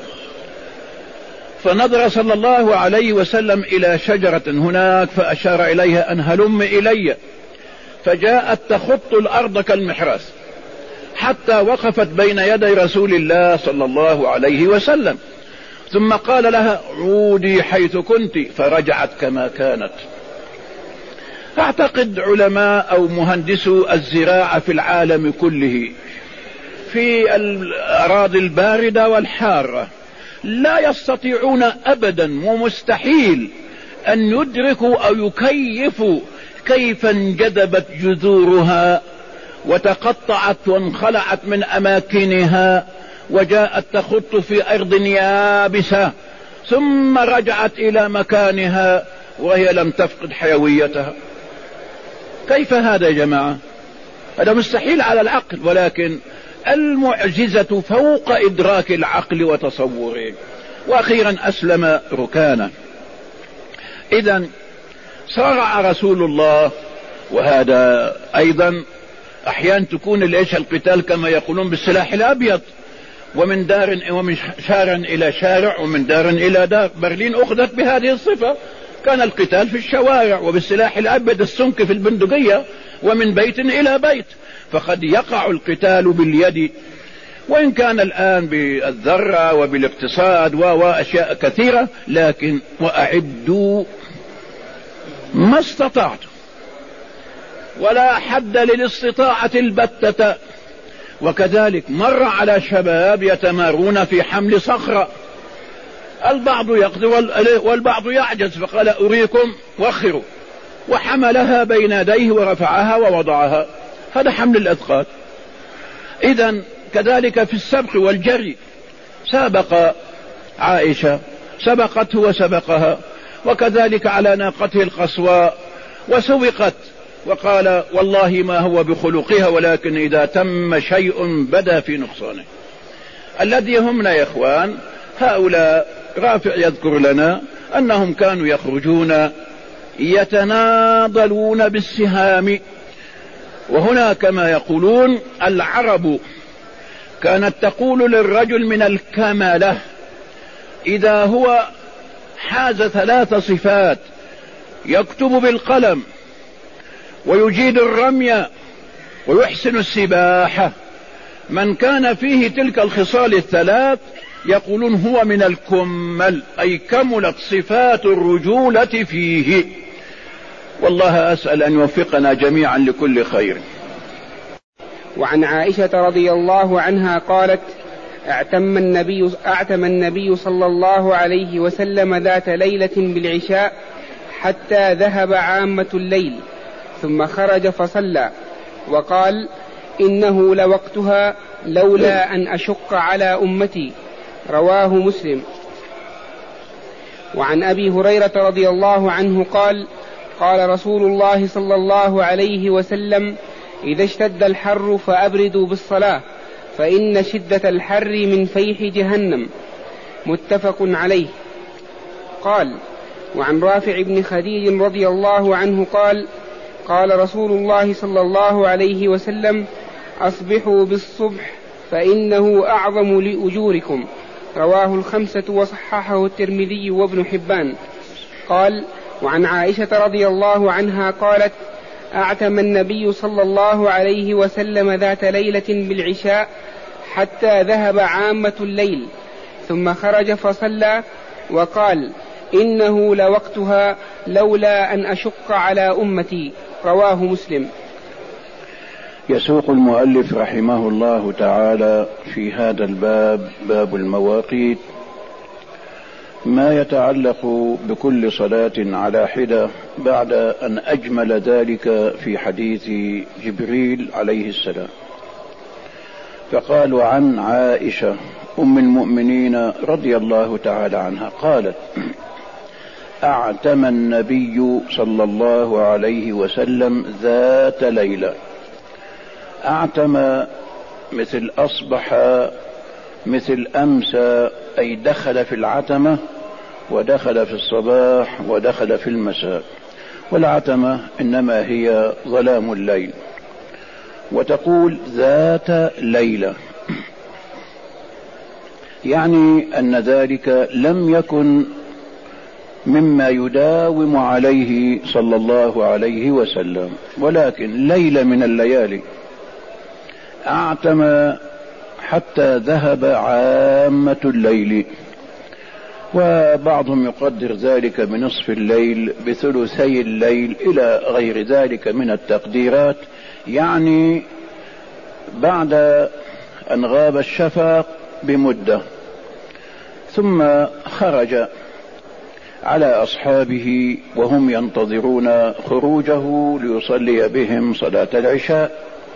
فنظر صلى الله عليه وسلم إلى شجرة هناك فأشار إليها أن هلم إلي، فجاءت تخط الأرض كالمحراث حتى وقفت بين يدي رسول الله صلى الله عليه وسلم، ثم قال لها عودي حيث كنت، فرجعت كما كانت. أعتقد علماء أو مهندسو الزراعة في العالم كله في الأراضي الباردة والحارة لا يستطيعون أبدا ومستحيل أن يدركوا أو يكيفوا كيف انجذبت جذورها وتقطعت وانخلعت من أماكنها وجاءت تخط في أرض يابسة ثم رجعت إلى مكانها وهي لم تفقد حيويتها. كيف هذا يا جماعة؟ هذا مستحيل على العقل، ولكن المعجزة فوق إدراك العقل وتصوره. وأخيرا أسلم ركانة. إذن صارع رسول الله، وهذا أيضا أحيانا تكون القتال كما يقولون بالسلاح الأبيض، ومن دار ومن شارع إلى شارع ومن دار إلى دار. برلين أخذت بهذه الصفة، كان القتال في الشوارع وبالسلاح الأبيض السنك في البندقية ومن بيت إلى بيت. فقد يقع القتال باليد، وإن كان الآن بالذرة وبالاقتصاد وأشياء كثيرة، لكن وأعدوا ما استطعتم، ولا حد للاستطاعة البتة. وكذلك مر على شباب يتمارون في حمل صخرة، البعض يقدر والبعض يعجز، فقال أريكم وخروا، وحملها بين يديه ورفعها ووضعها. هذا حمل الأثقال. إذن كذلك في السبق والجري، سابق عائشة، سبقته وسبقها، وكذلك على ناقته القصواء وسوقت، وقال والله ما هو بخلقها ولكن إذا تم شيء بدا في نقصانه. الذي همنا يا إخوان هؤلاء رافع يذكر لنا أنهم كانوا يخرجون يتناضلون بالسهام، وهنا كما يقولون العرب كانت تقول للرجل من الكمالة إذا هو حاز 3 صفات: يكتب بالقلم، ويجيد الرمي، ويحسن السباحة، من كان فيه تلك الخصال 3 يقولون هو من الكمل، أي كملت صفات الرجولة فيه. والله أسأل أن يوفقنا جميعا لكل خير. وعن عائشة رضي الله عنها قالت: أعتم النبي صلى الله عليه وسلم ذات ليلة بالعشاء حتى ذهب عامة الليل، ثم خرج فصلى وقال: إنه لوقتها لولا أن أشق على أمتي. رواه مسلم. وعن أبي هريرة رضي الله عنه قال: قال رسول الله صلى الله عليه وسلم: إذا اشتد الحر فأبردوا بالصلاة فإن شدة الحر من فيح جهنم. متفق عليه. قال: وعن رافع بن خديج رضي الله عنه قال: قال رسول الله صلى الله عليه وسلم: أصبحوا بالصبح فإنه أعظم لأجوركم. رواه 5 وصححه الترمذي وابن حبان. قال: وعن عائشة رضي الله عنها قالت: أعتم النبي صلى الله عليه وسلم ذات ليلة بالعشاء حتى ذهب عامة الليل، ثم خرج فصلى وقال: إنه لوقتها لولا أن أشق على أمتي. رواه مسلم. يسوق المؤلف رحمه الله تعالى في هذا الباب، باب المواقيت، ما يتعلق بكل صلاة على حدة بعد أن أجمل ذلك في حديث جبريل عليه السلام. فقال: وعن عائشة أم المؤمنين رضي الله تعالى عنها قالت: أعتم النبي صلى الله عليه وسلم ذات ليلة. أعتم مثل أصبح، مثل أمسى، أي دخل في العتمة، ودخل في الصباح، ودخل في المساء. والعتمة إنما هي ظلام الليل. وتقول ذات ليلة، يعني أن ذلك لم يكن مما يداوم عليه صلى الله عليه وسلم، ولكن ليلة من الليالي. أعتم حتى ذهب عامة الليل، وبعضهم يقدر ذلك بنصف الليل، بثلثي الليل، إلى غير ذلك من التقديرات، يعني بعد أن غاب الشفق بمدة. ثم خرج على أصحابه وهم ينتظرون خروجه ليصلي بهم صلاة العشاء.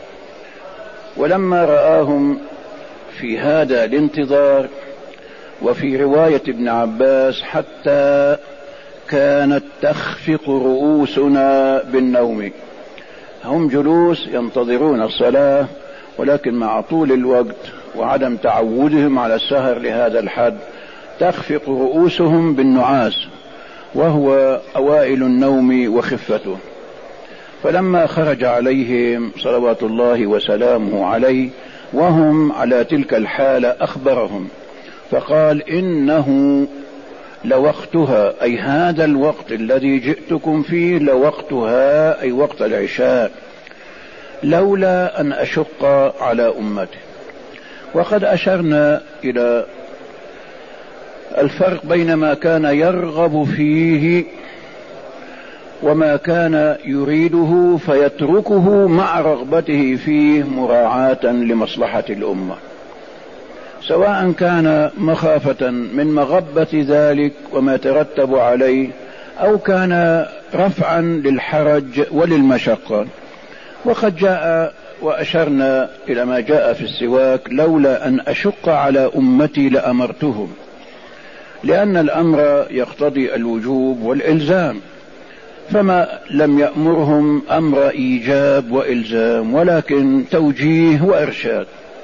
ولما رآهم في هذا الانتظار، وفي رواية ابن عباس: حتى كانت تخفق رؤوسنا بالنوم، هم جلوس ينتظرون الصلاة، ولكن مع طول الوقت وعدم تعودهم على السهر لهذا الحد تخفق رؤوسهم بالنعاس، وهو أوائل النوم وخفته. فلما خرج عليهم صلوات الله وسلامه عليه وهم على تلك الحالة أخبرهم، فقال: إنه لوقتها، أي هذا الوقت الذي جئتكم فيه لوقتها، أي وقت العشاء، لولا أن أشق على أمتي. وقد أشرنا إلى الفرق بين ما كان يرغب فيه وما كان يريده فيتركه مع رغبته فيه مراعاة لمصلحة الأمة، سواء كان مخافة من مغبة ذلك وما ترتب عليه، أو كان رفعا للحرج وللمشقة. وقد جاء وأشرنا إلى ما جاء في السواك: لولا أن أشق على أمتي لأمرتهم، لأن الأمر يقتضي الوجوب والإلزام، فما لم يأمرهم أمر إيجاب وإلزام ولكن توجيه وإرشاد.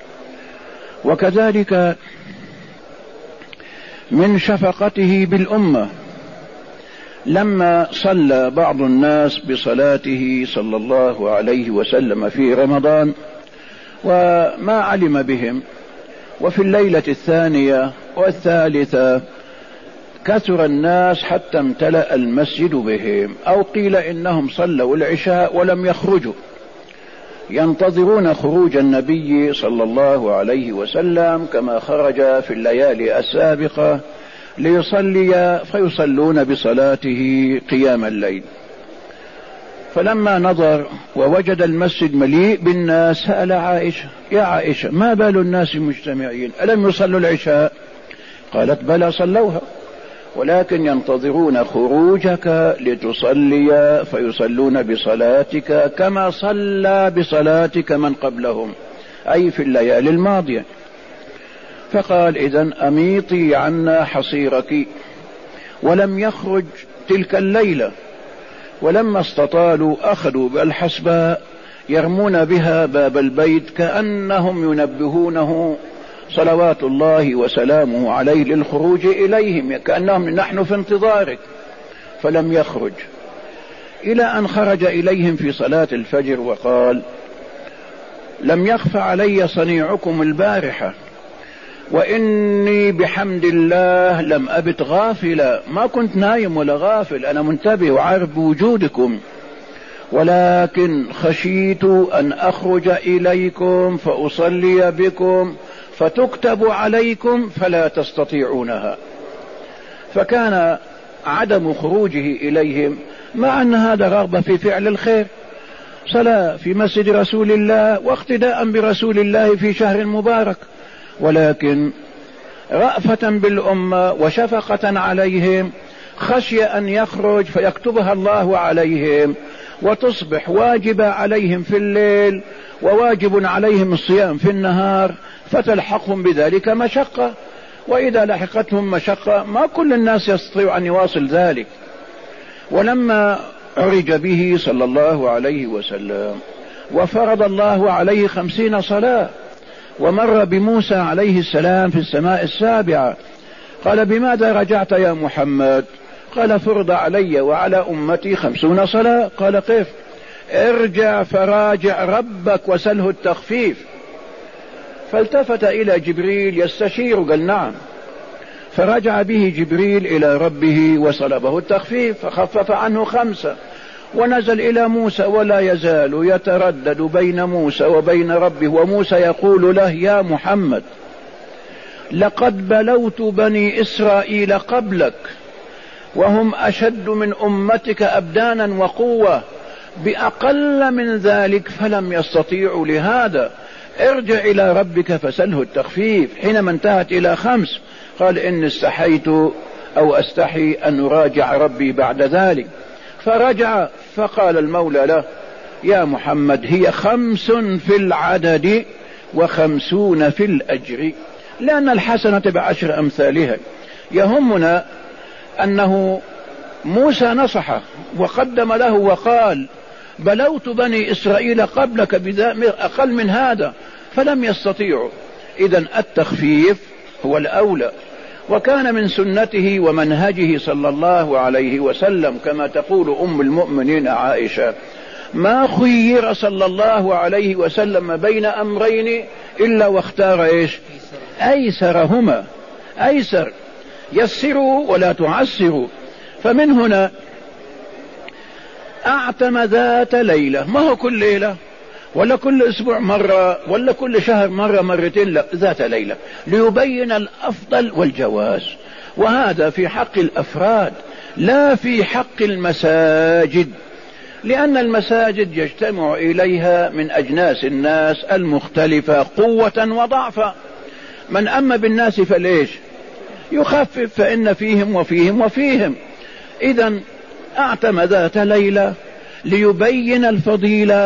وكذلك من شفقته بالأمة لما صلى بعض الناس بصلاته صلى الله عليه وسلم في رمضان وما علم بهم، وفي الليلة الثانية والثالثة كثر الناس حتى امتلأ المسجد بهم، أو قيل إنهم صلوا العشاء ولم يخرجوا ينتظرون خروج النبي صلى الله عليه وسلم كما خرج في الليالي السابقة ليصلي، فيصلون بصلاته قيام الليل. فلما نظر ووجد المسجد مليء بالناس سأل عائشة: يا عائشة، ما بال الناس مجتمعين، ألم يصلوا العشاء؟ قالت: بلى صلوها، ولكن ينتظرون خروجك لتصلي فيصلون بصلاتك كما صلى بصلاتك من قبلهم، أي في الليالي الماضية. فقال: إذن أميطي عنا حصيرك. ولم يخرج تلك الليلة، ولما استطالوا أخذوا بالحسباء يرمون بها باب البيت كأنهم ينبهونه صلوات الله وسلامه عليه للخروج إليهم، كأنهم نحن في انتظارك، فلم يخرج إلى أن خرج إليهم في صلاة الفجر وقال: لم يخف علي صنيعكم البارحة، وإني بحمد الله لم أبت غافلا، ما كنت نايم ولا غافل، أنا منتبه وعارف بوجودكم، ولكن خشيت أن أخرج إليكم فأصلي بكم فتكتب عليكم فلا تستطيعونها. فكان عدم خروجه إليهم مع أن هذا رغبة في فعل الخير، صلاة في مسجد رسول الله واقتداء برسول الله في شهر مبارك، ولكن رأفة بالأمة وشفقة عليهم خشي أن يخرج فيكتبها الله عليهم وتصبح واجبة عليهم في الليل وواجب عليهم الصيام في النهار، فتلحقهم بذلك مشقة، وإذا لحقتهم مشقة ما كل الناس يستطيع أن يواصل ذلك. ولما عرج به صلى الله عليه وسلم وفرض الله عليه 50 صلاة، ومر بموسى عليه السلام في السماء السابعة، قال: بماذا رجعت يا محمد؟ قال: فرض علي وعلى أمتي 50 صلاة. قال: كيف؟ ارجع فراجع ربك وسله التخفيف. فالتفت إلى جبريل يستشير، قال: نعم. فرجع به جبريل إلى ربه وصلبه التخفيف فخفف عنه 5، ونزل إلى موسى ولا يزال يتردد بين موسى وبين ربه، وموسى يقول له: يا محمد، لقد بلوت بني إسرائيل قبلك وهم أشد من أمتك أبدانا وقوة بأقل من ذلك فلم يستطيعوا، لهذا ارجع إلى ربك فسله التخفيف. حينما انتهت إلى 5 قال: إني استحيت أو أستحي أن أراجع ربي بعد ذلك. فرجع فقال المولى له: يا محمد، هي 5 في العدد و50 في الأجر، لأن الحسنة ب10 أمثالها. يهمنا أنه موسى نصحه وقدم له وقال: بلوت بني إسرائيل قبلك أقل من هذا فلم يستطيعوا. إذن التخفيف هو الأولى، وكان من سنته ومنهجه صلى الله عليه وسلم كما تقول أم المؤمنين عائشة: ما خير صلى الله عليه وسلم بين أمرين إلا واختار إيش؟ أيسرهما. أيسر، يسروا ولا تعسروا. فمن هنا أعتم ذات ليلة، ما هو كل ليلة ولا كل أسبوع مرة ولا كل شهر مرة مرتين، لا، ذات ليلة، ليبين الأفضل والجواز. وهذا في حق الأفراد لا في حق المساجد، لأن المساجد يجتمع إليها من أجناس الناس المختلفة قوة وضعفا. من أما بالناس فليش يخفف، فإن فيهم وفيهم وفيهم. إذن أعتم ذات ليلة ليبين الفضيلة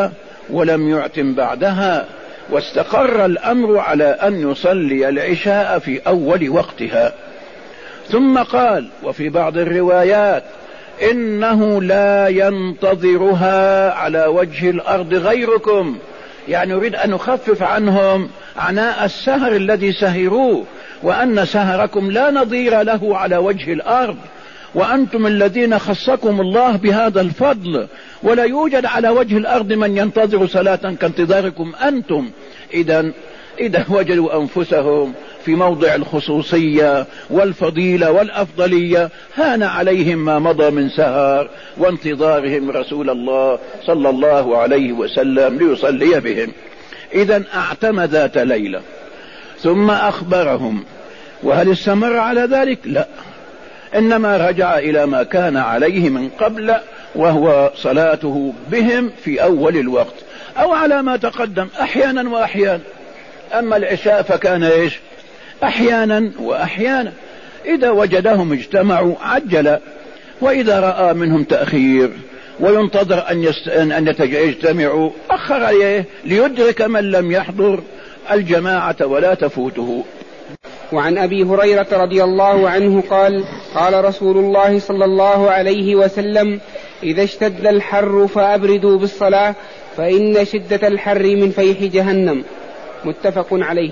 ولم يعتم بعدها، واستقر الأمر على أن يصلي العشاء في أول وقتها. ثم قال: وفي بعض الروايات إنه لا ينتظرها على وجه الأرض غيركم، يعني يريد أن نخفف عنهم عناء السهر الذي سهروه، وأن سهركم لا نظير له على وجه الأرض، وأنتم الذين خصكم الله بهذا الفضل، ولا يوجد على وجه الأرض من ينتظر صلاة كانتظاركم أنتم. إذا وجدوا أنفسهم في موضع الخصوصية والفضيلة والأفضلية هان عليهم ما مضى من سهر وانتظارهم رسول الله صلى الله عليه وسلم ليصلي بهم. إذا اعتم ذات ليلة ثم أخبرهم، وهل استمر على ذلك؟ لا، إنما رجع إلى ما كان عليه من قبل، وهو صلاته بهم في أول الوقت، أو على ما تقدم أحيانا وأحيانا. أما العشاء فكان إيش؟ أحيانا وأحيانا. إذا وجدهم اجتمعوا عجل، وإذا رأى منهم تأخير وينتظر أن يجتمعوا أخر عليه ليدرك من لم يحضر الجماعة ولا تفوته. وعن أبي هريرة رضي الله عنه قال: قال رسول الله صلى الله عليه وسلم: إذا اشتد الحر فأبردوا بالصلاة فإن شدة الحر من فيح جهنم. متفق عليه.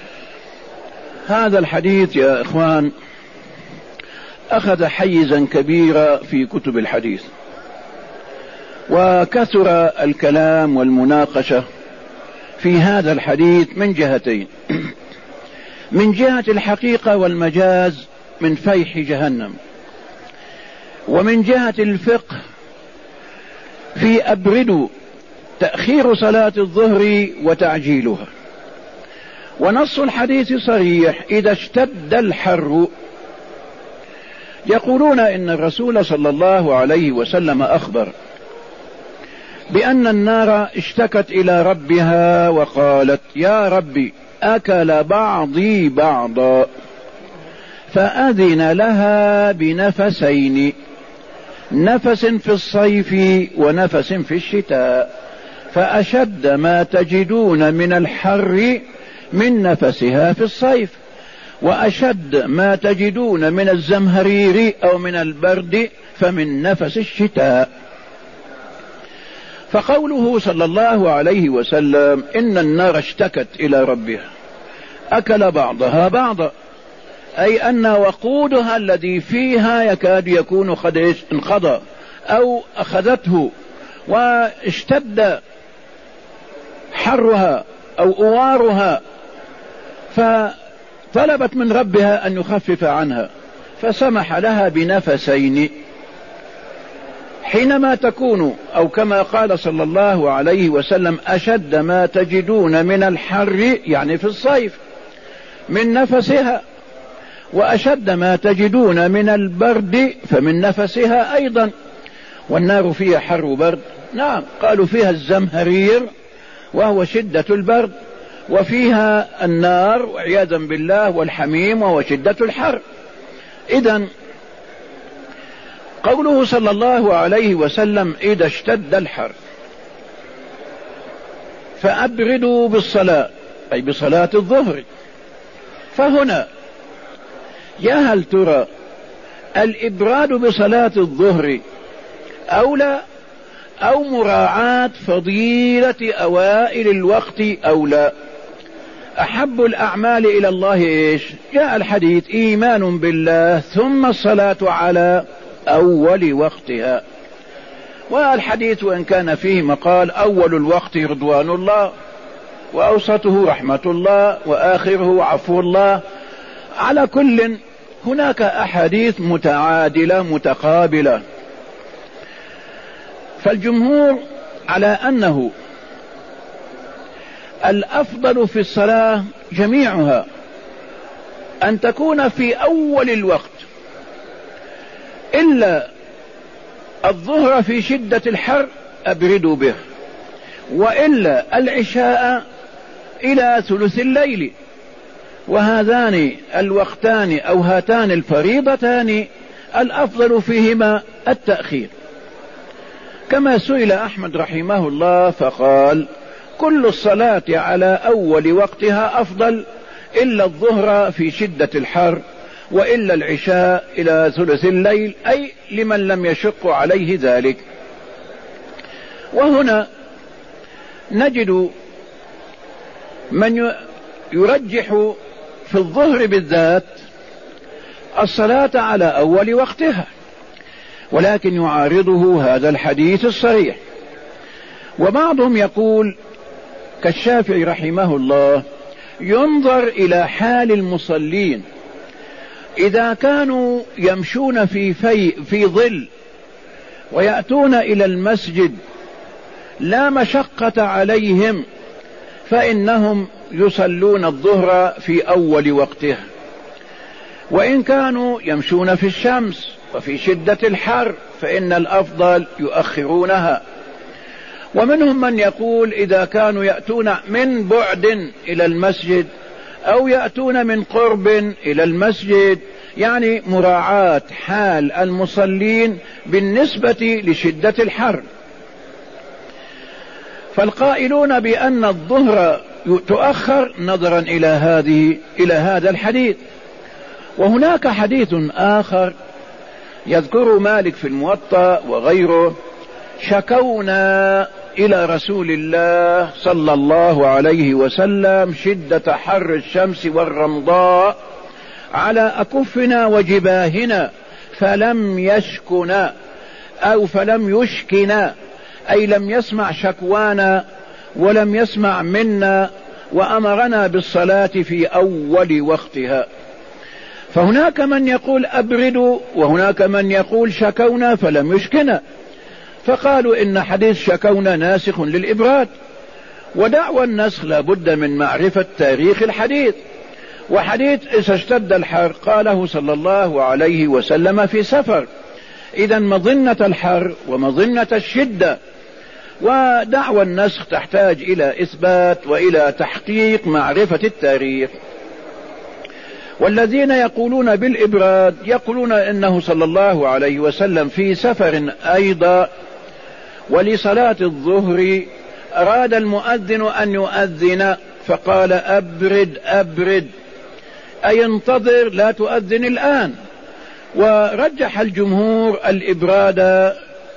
هذا الحديث يا إخوان أخذ حيزا كبيرا في كتب الحديث، وكثر الكلام والمناقشة في هذا الحديث من جهتين: من جهة الحقيقة والمجاز من فيح جهنم، ومن جهة الفقه في أبردوا تأخير صلاة الظهر وتعجيلها. ونص الحديث صريح: إذا اشتد الحر. يقولون إن الرسول صلى الله عليه وسلم أخبر بأن النار اشتكت إلى ربها وقالت: يا ربي أكل بعضي بعضا، فأذن لها بنفسين، نفس في الصيف ونفس في الشتاء، فأشد ما تجدون من الحر من نفسها في الصيف، وأشد ما تجدون من الزمهرير أو من البرد فمن نفس الشتاء. فقوله صلى الله عليه وسلم إن النار اشتكت إلى ربها أكل بعضها بعضا، أي أن وقودها الذي فيها يكاد يكون قد انقضى أو أخذته، واشتد حرها أو أوارها، فطلبت من ربها أن يخفف عنها، فسمح لها بنفسين. حينما تكون أو كما قال صلى الله عليه وسلم أشد ما تجدون من الحر، يعني في الصيف، من نفسها، وأشد ما تجدون من البرد فمن نفسها أيضا. والنار فيها حر وبرد، نعم، قالوا فيها الزمهرير وهو شدة البرد، وفيها النار وعياذا بالله والحميم وهو شدة الحر. إذن قوله صلى الله عليه وسلم إذا اشتد الحر فأبردوا بالصلاة، أي بصلاة الظهر. فهنا يا هل ترى الإبراد بصلاة الظهر أولى أو مراعاة فضيلة أوائل الوقت أولى؟ أحب الأعمال إلى الله إيش؟ جاء الحديث إيمان بالله ثم الصلاة على أول وقتها. والحديث وإن كان فيه مقال أول الوقت رضوان الله، وأوسطه رحمة الله، وآخره عفو الله، على كل هناك أحاديث متعادلة متقابلة. فالجمهور على أنه الأفضل في الصلاة جميعها أن تكون في أول الوقت، إلا الظهر في شدة الحر أبردوا به، وإلا العشاء إلى ثلث الليل. وهذان الوقتان أو هاتان الفريضتان الأفضل فيهما التأخير. كما سئل أحمد رحمه الله فقال: كل الصلاة على أول وقتها أفضل إلا الظهر في شدة الحر، وإلا العشاء إلى ثلث الليل، أي لمن لم يشق عليه ذلك. وهنا نجد من يرجح في الظهر بالذات الصلاة على أول وقتها، ولكن يعارضه هذا الحديث الصريح. وبعضهم يقول كالشافعي رحمه الله: ينظر إلى حال المصلين، إذا كانوا يمشون في ظل ويأتون إلى المسجد لا مشقة عليهم فإنهم يصلون الظهر في أول وقتها، وإن كانوا يمشون في الشمس وفي شدة الحر فإن الأفضل يؤخرونها. ومنهم من يقول إذا كانوا يأتون من بعد إلى المسجد أو يأتون من قرب إلى المسجد، يعني مراعاة حال المصلين بالنسبة لشدة الحر. فالقائلون بأن الظهر تؤخر نظرا إلى هذا الحديث. وهناك حديث آخر يذكر مالك في الموطأ وغيره: شكونا إلى رسول الله صلى الله عليه وسلم شدة حر الشمس والرمضاء على أكفنا وجباهنا فلم يشكنا أو فلم يشكنا، أي لم يسمع شكوانا ولم يسمع منا، وأمرنا بالصلاة في أول وقتها. فهناك من يقول أبردوا، وهناك من يقول شكونا فلم يشكنا، فقالوا إن حديث شكونا ناسخ للإبراد، ودعوى النسخ لابد من معرفة تاريخ الحديث. وحديث إذا اشتد الحر قاله صلى الله عليه وسلم في سفر، إذا مظنة الحر ومظنة الشدة. ودعوى النسخ تحتاج إلى إثبات وإلى تحقيق معرفة التاريخ. والذين يقولون بالإبراد يقولون إنه صلى الله عليه وسلم في سفر أيضا، ولصلاة الظهر أراد المؤذن أن يؤذن فقال: أبرد أبرد، أي انتظر لا تؤذن الآن. ورجح الجمهور الإبراد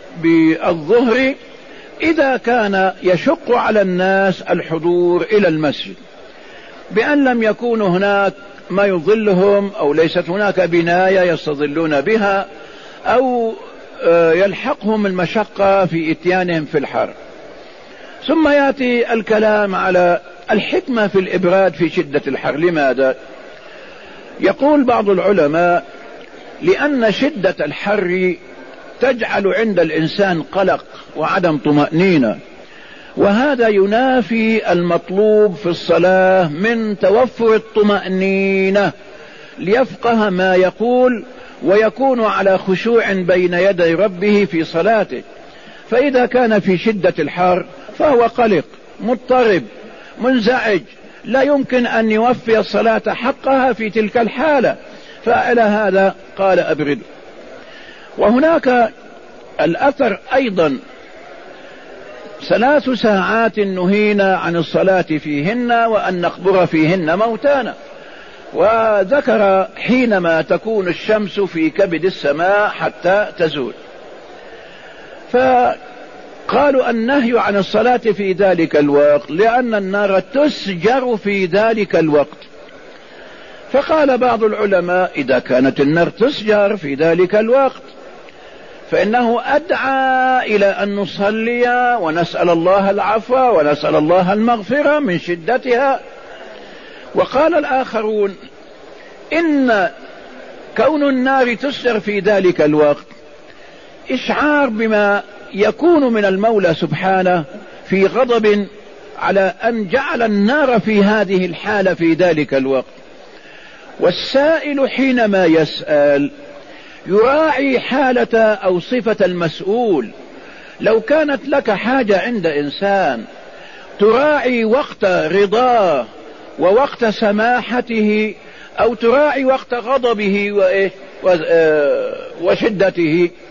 بالظهر إذا كان يشق على الناس الحضور إلى المسجد، بأن لم يكون هناك ما يظلهم أو ليست هناك بناية يستظلون بها أو يلحقهم المشقة في إتيانهم في الحر. ثم يأتي الكلام على الحكمة في الإبراد في شدة الحر. لماذا؟ يقول بعض العلماء: لأن شدة الحر تجعل عند الإنسان قلق وعدم طمأنينة، وهذا ينافي المطلوب في الصلاة من توفر الطمأنينة ليفقه ما يقول ويكون على خشوع بين يدي ربه في صلاته. فإذا كان في شدة الحر فهو قلق مضطرب منزعج، لا يمكن أن يوفي الصلاة حقها في تلك الحالة، فعلى هذا قال أبرد. وهناك الأثر أيضا: 3 ساعات نهينا عن الصلاة فيهن وأن نقبر فيهن موتانا. وذكر حينما تكون الشمس في كبد السماء حتى تزول. فقالوا النهي عن الصلاة في ذلك الوقت لأن النار تسجر في ذلك الوقت. فقال بعض العلماء: إذا كانت النار تسجر في ذلك الوقت فإنه أدعى إلى أن نصلي ونسأل الله العفو ونسأل الله المغفرة من شدتها. وقال الآخرون: إن كون النار تسجر في ذلك الوقت إشعار بما يكون من المولى سبحانه في غضب على أن جعل النار في هذه الحالة في ذلك الوقت. والسائل حينما يسأل يراعي حالة أو صفة المسؤول. لو كانت لك حاجة عند إنسان تراعي وقت رضاه ووقت سماحته، أو تراعي وقت غضبه وشدته،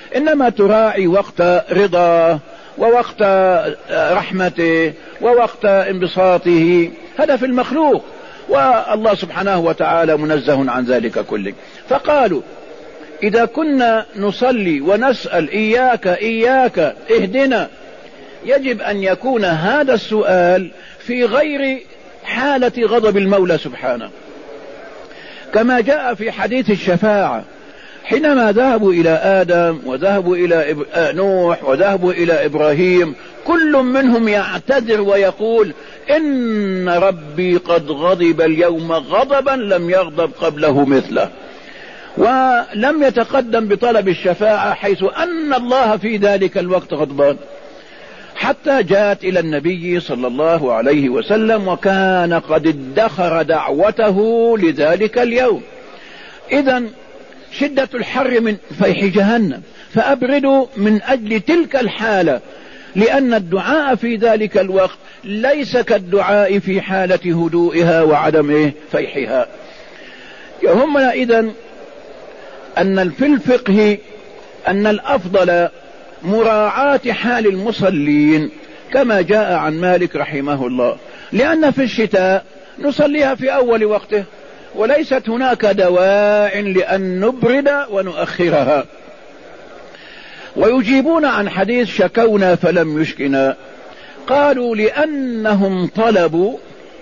إنما تراعي وقت رضاه ووقت رحمته ووقت انبساطه، هذا في المخلوق، والله سبحانه وتعالى منزه عن ذلك كله. فقالوا إذا كنا نصلي ونسأل إياك إياك اهدنا، يجب أن يكون هذا السؤال في غير حالة غضب المولى سبحانه، كما جاء في حديث الشفاعة حينما ذهبوا إلى آدم وذهبوا إلى نوح وذهبوا إلى إبراهيم، كل منهم يعتذر ويقول إن ربي قد غضب اليوم غضبا لم يغضب قبله مثله، ولم يتقدم بطلب الشفاعة حيث أن الله في ذلك الوقت غضبان، حتى جاءت إلى النبي صلى الله عليه وسلم وكان قد ادخر دعوته لذلك اليوم. إذن شدة الحر من فيح جهنم، فأبردوا من أجل تلك الحالة، لأن الدعاء في ذلك الوقت ليس كالدعاء في حالة هدوئها وعدم فيحها. يهمنا إذن أن في الفقه أن الأفضل مراعاة حال المصلين كما جاء عن مالك رحمه الله، لأن في الشتاء نصليها في أول وقته، وليست هناك دواع لأن نبرد ونؤخرها. ويجيبون عن حديث شكونا فلم يشكنا، قالوا لأنهم طلبوا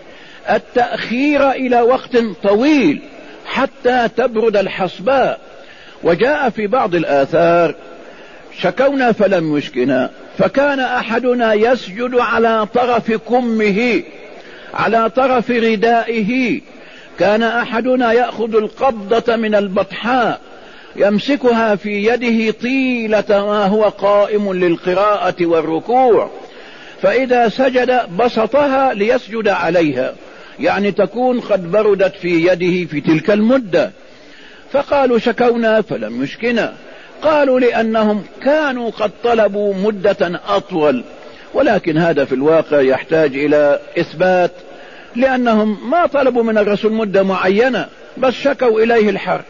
التأخير إلى وقت طويل حتى تبرد الحصباء. وجاء في بعض الآثار شكونا فلم يشكنا، فكان أحدنا يسجد على طرف كمه على طرف ردائه، كان أحدنا يأخذ القبضة من البطحاء يمسكها في يده طيلة ما هو قائم للقراءة والركوع، فإذا سجد بسطها ليسجد عليها، يعني تكون قد بردت في يده في تلك المدة. فقالوا شكونا فلم يشكنا، قالوا لأنهم كانوا قد طلبوا مدة أطول، ولكن هذا في الواقع يحتاج إلى إثبات، لأنهم ما طلبوا من الرسول مدة معينة، بس شكوا إليه الحر،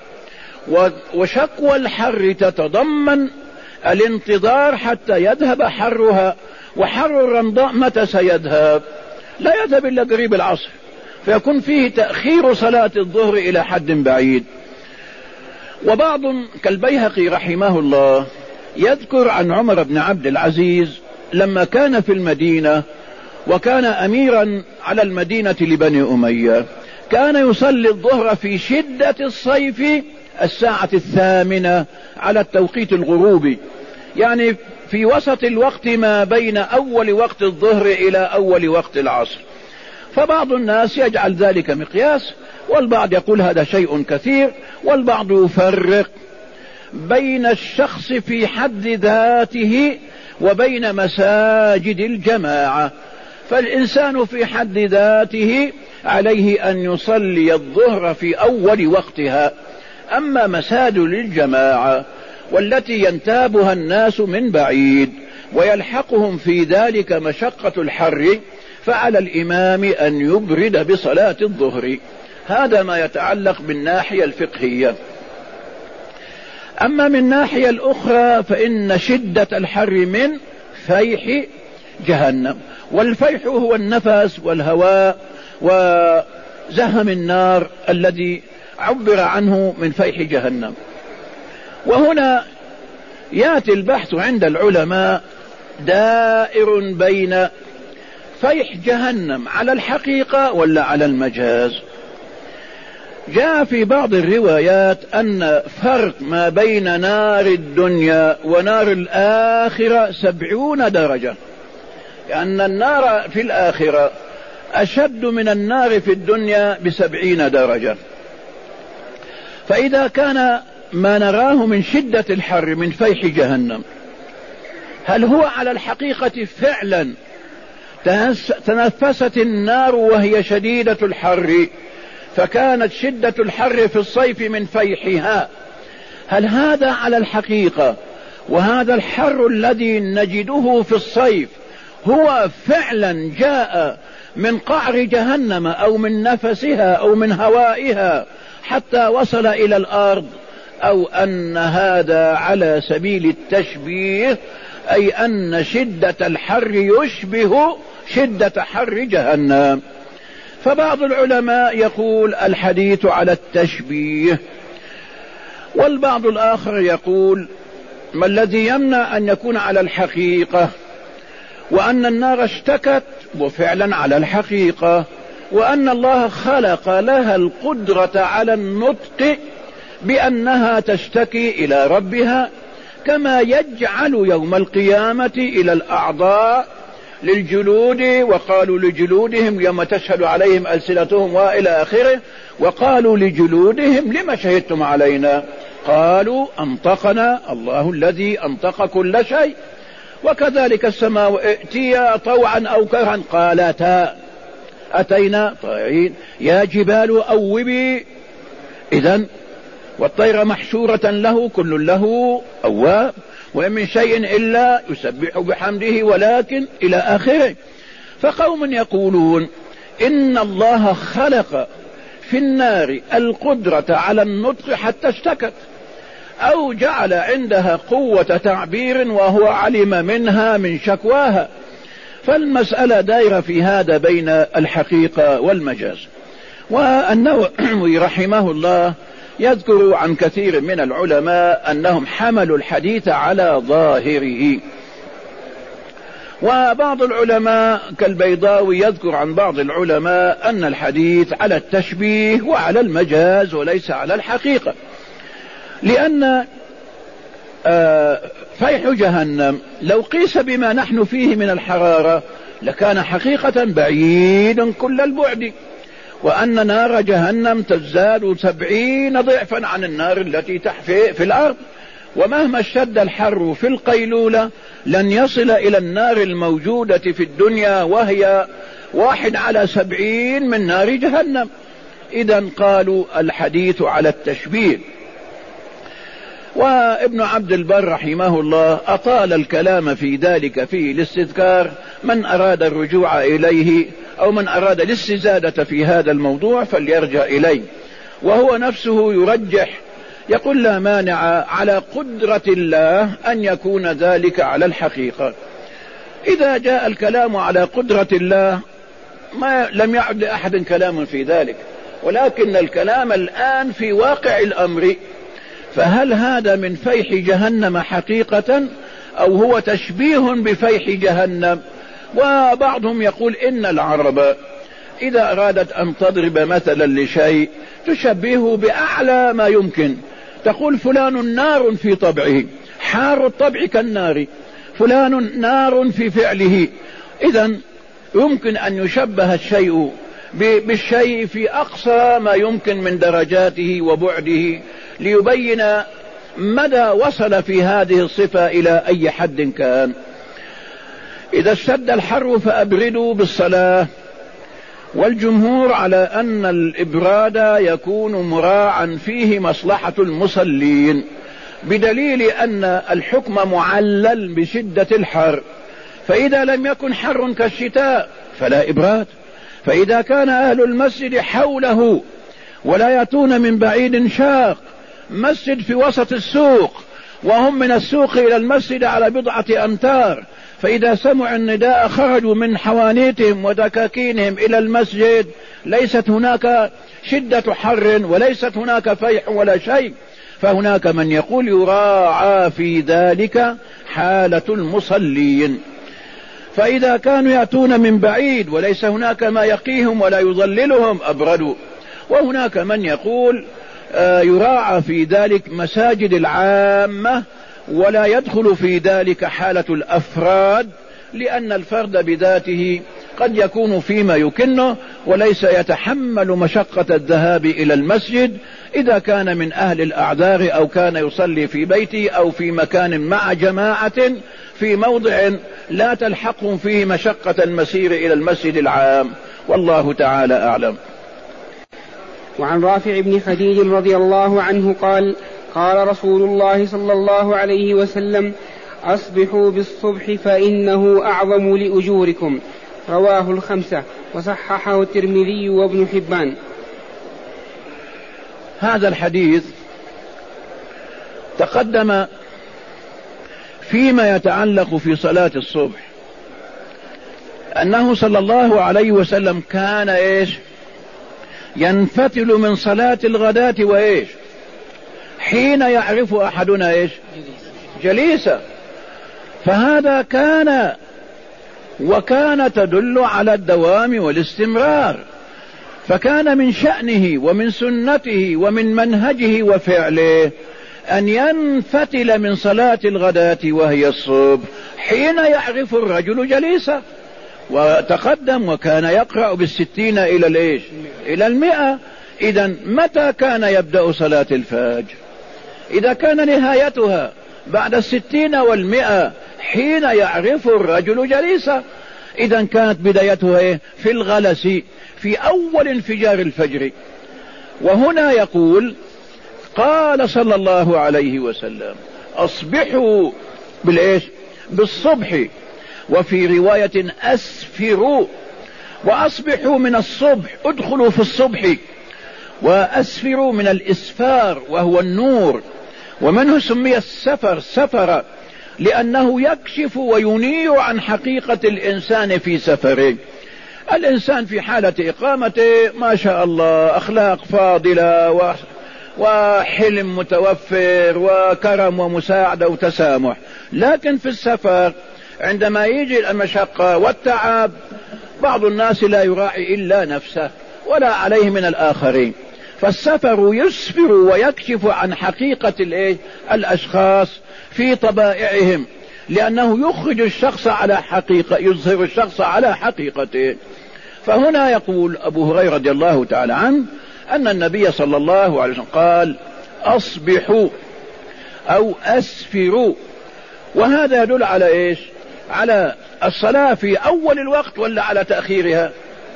وشكوى الحر تتضمن الانتظار حتى يذهب حرها، وحر الرمضاء متى سيذهب؟ لا يذهب إلا قريب العصر، فيكون فيه تأخير صلاة الظهر إلى حد بعيد. وبعض كالبيهقي رحمه الله يذكر عن عمر بن عبد العزيز لما كان في المدينة وكان أميرا على المدينة لبني أمية، كان يصلي الظهر في شدة الصيف الساعة 8 على التوقيت الغروبي، يعني في وسط الوقت ما بين أول وقت الظهر إلى أول وقت العصر. فبعض الناس يجعل ذلك مقياس، والبعض يقول هذا شيء كثير، والبعض يفرق بين الشخص في حد ذاته وبين مساجد الجماعة. فالإنسان في حد ذاته عليه أن يصلي الظهر في أول وقتها، أما مساجد الجماعة والتي ينتابها الناس من بعيد ويلحقهم في ذلك مشقة الحر، فعلى الإمام أن يبرد بصلاة الظهر. هذا ما يتعلق بالناحية الفقهية. أما من الناحية الأخرى فإن شدة الحر من فيح جهنم، والفيح هو النفس والهواء وزهم النار الذي عبر عنه من فيح جهنم. وهنا يأتي البحث عند العلماء دائر بين فيح جهنم على الحقيقة ولا على المجاز. جاء في بعض الروايات أن فرق ما بين نار الدنيا ونار الآخرة 70 درجة، لأن النار في الآخرة أشد من النار في الدنيا ب70 درجة. فإذا كان ما نراه من شدة الحر من فيح جهنم، هل هو على الحقيقة فعلا تنفست النار وهي شديدة الحر فكانت شدة الحر في الصيف من فيحها؟ هل هذا على الحقيقة وهذا الحر الذي نجده في الصيف هو فعلا جاء من قعر جهنم أو من نفسها أو من هوائها حتى وصل إلى الأرض، أو أن هذا على سبيل التشبيه، أي أن شدة الحر يشبه شدة حر جهنم. فبعض العلماء يقول الحديث على التشبيه، والبعض الآخر يقول ما الذي يمنع أن يكون على الحقيقة، وأن النار اشتكت وفعلا على الحقيقة، وأن الله خلق لها القدرة على النطق بأنها تشتكي إلى ربها، كما يجعل يوم القيامة إلى الأعضاء للجلود، وقالوا لجلودهم يوم تشهد عليهم ألسنتهم وإلى آخره، وقالوا لجلودهم لما شهدتم علينا؟ قالوا أنطقنا الله الذي أنطق كل شيء. وكذلك السماء ائتيا طوعا أو كرها قالتا أتينا طائعين، يا جبال أوبي. إذن والطير محشورة له كل له أواب، وإن من شيء إلا يسبح بحمده ولكن إلى آخره. فقوم يقولون إن الله خلق في النار القدرة على النطق حتى اشتكت، أو جعل عندها قوة تعبير وهو علم منها من شكواها. فالمسألة دائرة في هذا بين الحقيقة والمجاز. والنووي رحمه الله يذكر عن كثير من العلماء أنهم حملوا الحديث على ظاهره، وبعض العلماء كالبيضاوي يذكر عن بعض العلماء أن الحديث على التشبيه وعلى المجاز وليس على الحقيقة، لأن فيح جهنم لو قيس بما نحن فيه من الحرارة لكان حقيقة بعيدا كل البعد، وأن نار جهنم تزداد 70 ضعفا عن النار التي تحفي في الأرض، ومهما اشتد الحر في القيلولة لن يصل إلى النار الموجودة في الدنيا وهي 1/70 من نار جهنم. إذن قالوا الحديث على التشبيه. وابن عبد البر رحمه الله أطال الكلام في ذلك في الاستذكار، من أراد الرجوع إليه أو من أراد الاستزادة في هذا الموضوع فليرجع إليه. وهو نفسه يرجح، يقول لا مانع على قدرة الله أن يكون ذلك على الحقيقة. إذا جاء الكلام على قدرة الله ما لم يعد لأحد كلام في ذلك، ولكن الكلام الآن في واقع الأمر، فهل هذا من فيح جهنم حقيقة أو هو تشبيه بفيح جهنم؟ وبعضهم يقول إن العرب إذا أرادت أن تضرب مثلا لشيء تشبهه بأعلى ما يمكن، تقول فلان نار في طبعه، حار الطبع كالنار، فلان نار في فعله. إذن يمكن أن يشبه الشيء بالشيء في أقصى ما يمكن من درجاته وبعده، ليبين مدى وصل في هذه الصفة إلى أي حد كان. إذا اشتد الحر فأبردوا بالصلاة، والجمهور على أن الإبراد يكون مراعا فيه مصلحة المصلين، بدليل أن الحكم معلل بشدة الحر، فإذا لم يكن حر كالشتاء فلا إبراد. فإذا كان أهل المسجد حوله ولا يأتون من بعيد شاق، مسجد في وسط السوق وهم من السوق إلى المسجد على 10 أمتار، فإذا سمعوا النداء خرجوا من حوانيتهم ودكاكينهم إلى المسجد، ليست هناك شدة حر وليست هناك فيح ولا شيء. فهناك من يقول يراعى في ذلك حالة المصلين. فإذا كانوا يأتون من بعيد وليس هناك ما يقيهم ولا يظللهم أبردوا. وهناك من يقول يراعى في ذلك مساجد العامة ولا يدخل في ذلك حالة الأفراد، لأن الفرد بذاته قد يكون فيما يكنه وليس يتحمل مشقة الذهاب إلى المسجد إذا كان من أهل الأعذار أو كان يصلي في بيته أو في مكان مع جماعة في موضع لا تلحقهم فيه مشقة المسير إلى المسجد العام. والله تعالى أعلم. وعن رافع بن خديج رضي الله عنه قال: قال رسول الله صلى الله عليه وسلم: أصبحوا بالصبح فإنه أعظم لأجوركم. رواه الخمسة وصححه الترمذي وابن حبان. هذا الحديث تقدم فيما يتعلق في صلاة الصبح أنه صلى الله عليه وسلم كان ينفتل من صلاة الغداة حين يعرف أحدنا جليسا. فهذا وكان تدل على الدوام والاستمرار، فكان من شأنه ومن سنته ومن منهجه وفعله أن ينفتل من صلاة الغداة وهي الصبح حين يعرف الرجل جليسا. وتقدم وكان يقرأ بالستين إلى 100. إذن متى كان يبدأ صلاة الفجر؟ إذا كان نهايتها بعد 60 و100 حين يعرف الرجل جليسا. إذن كانت بدايتها في الغلس في أول انفجار الفجر. وهنا يقول قال صلى الله عليه وسلم أصبحوا بالصبح، وفي رواية أسفروا. وأصبحوا من الصبح، ادخلوا في الصبح. وأسفروا من الإسفار وهو النور، ومنه سمي السفر سفر لأنه يكشف وينير عن حقيقة الإنسان في سفره. الإنسان في حالة إقامته ما شاء الله أخلاق فاضلة وحلم متوفر وكرم ومساعدة وتسامح، لكن في السفر عندما يجي المشقة والتعب بعض الناس لا يراعي إلا نفسه ولا عليه من الآخرين. فالسفر يسفر ويكشف عن حقيقة الأشخاص في طبائعهم، لأنه يخرج الشخص على حقيقة، يظهر الشخص على حقيقته. فهنا يقول أبو هريرة رضي الله تعالى عنه أن النبي صلى الله عليه وسلم قال أصبحوا أو أسفروا. وهذا يدل على على الصلاة في أول الوقت ولا على تأخيرها؟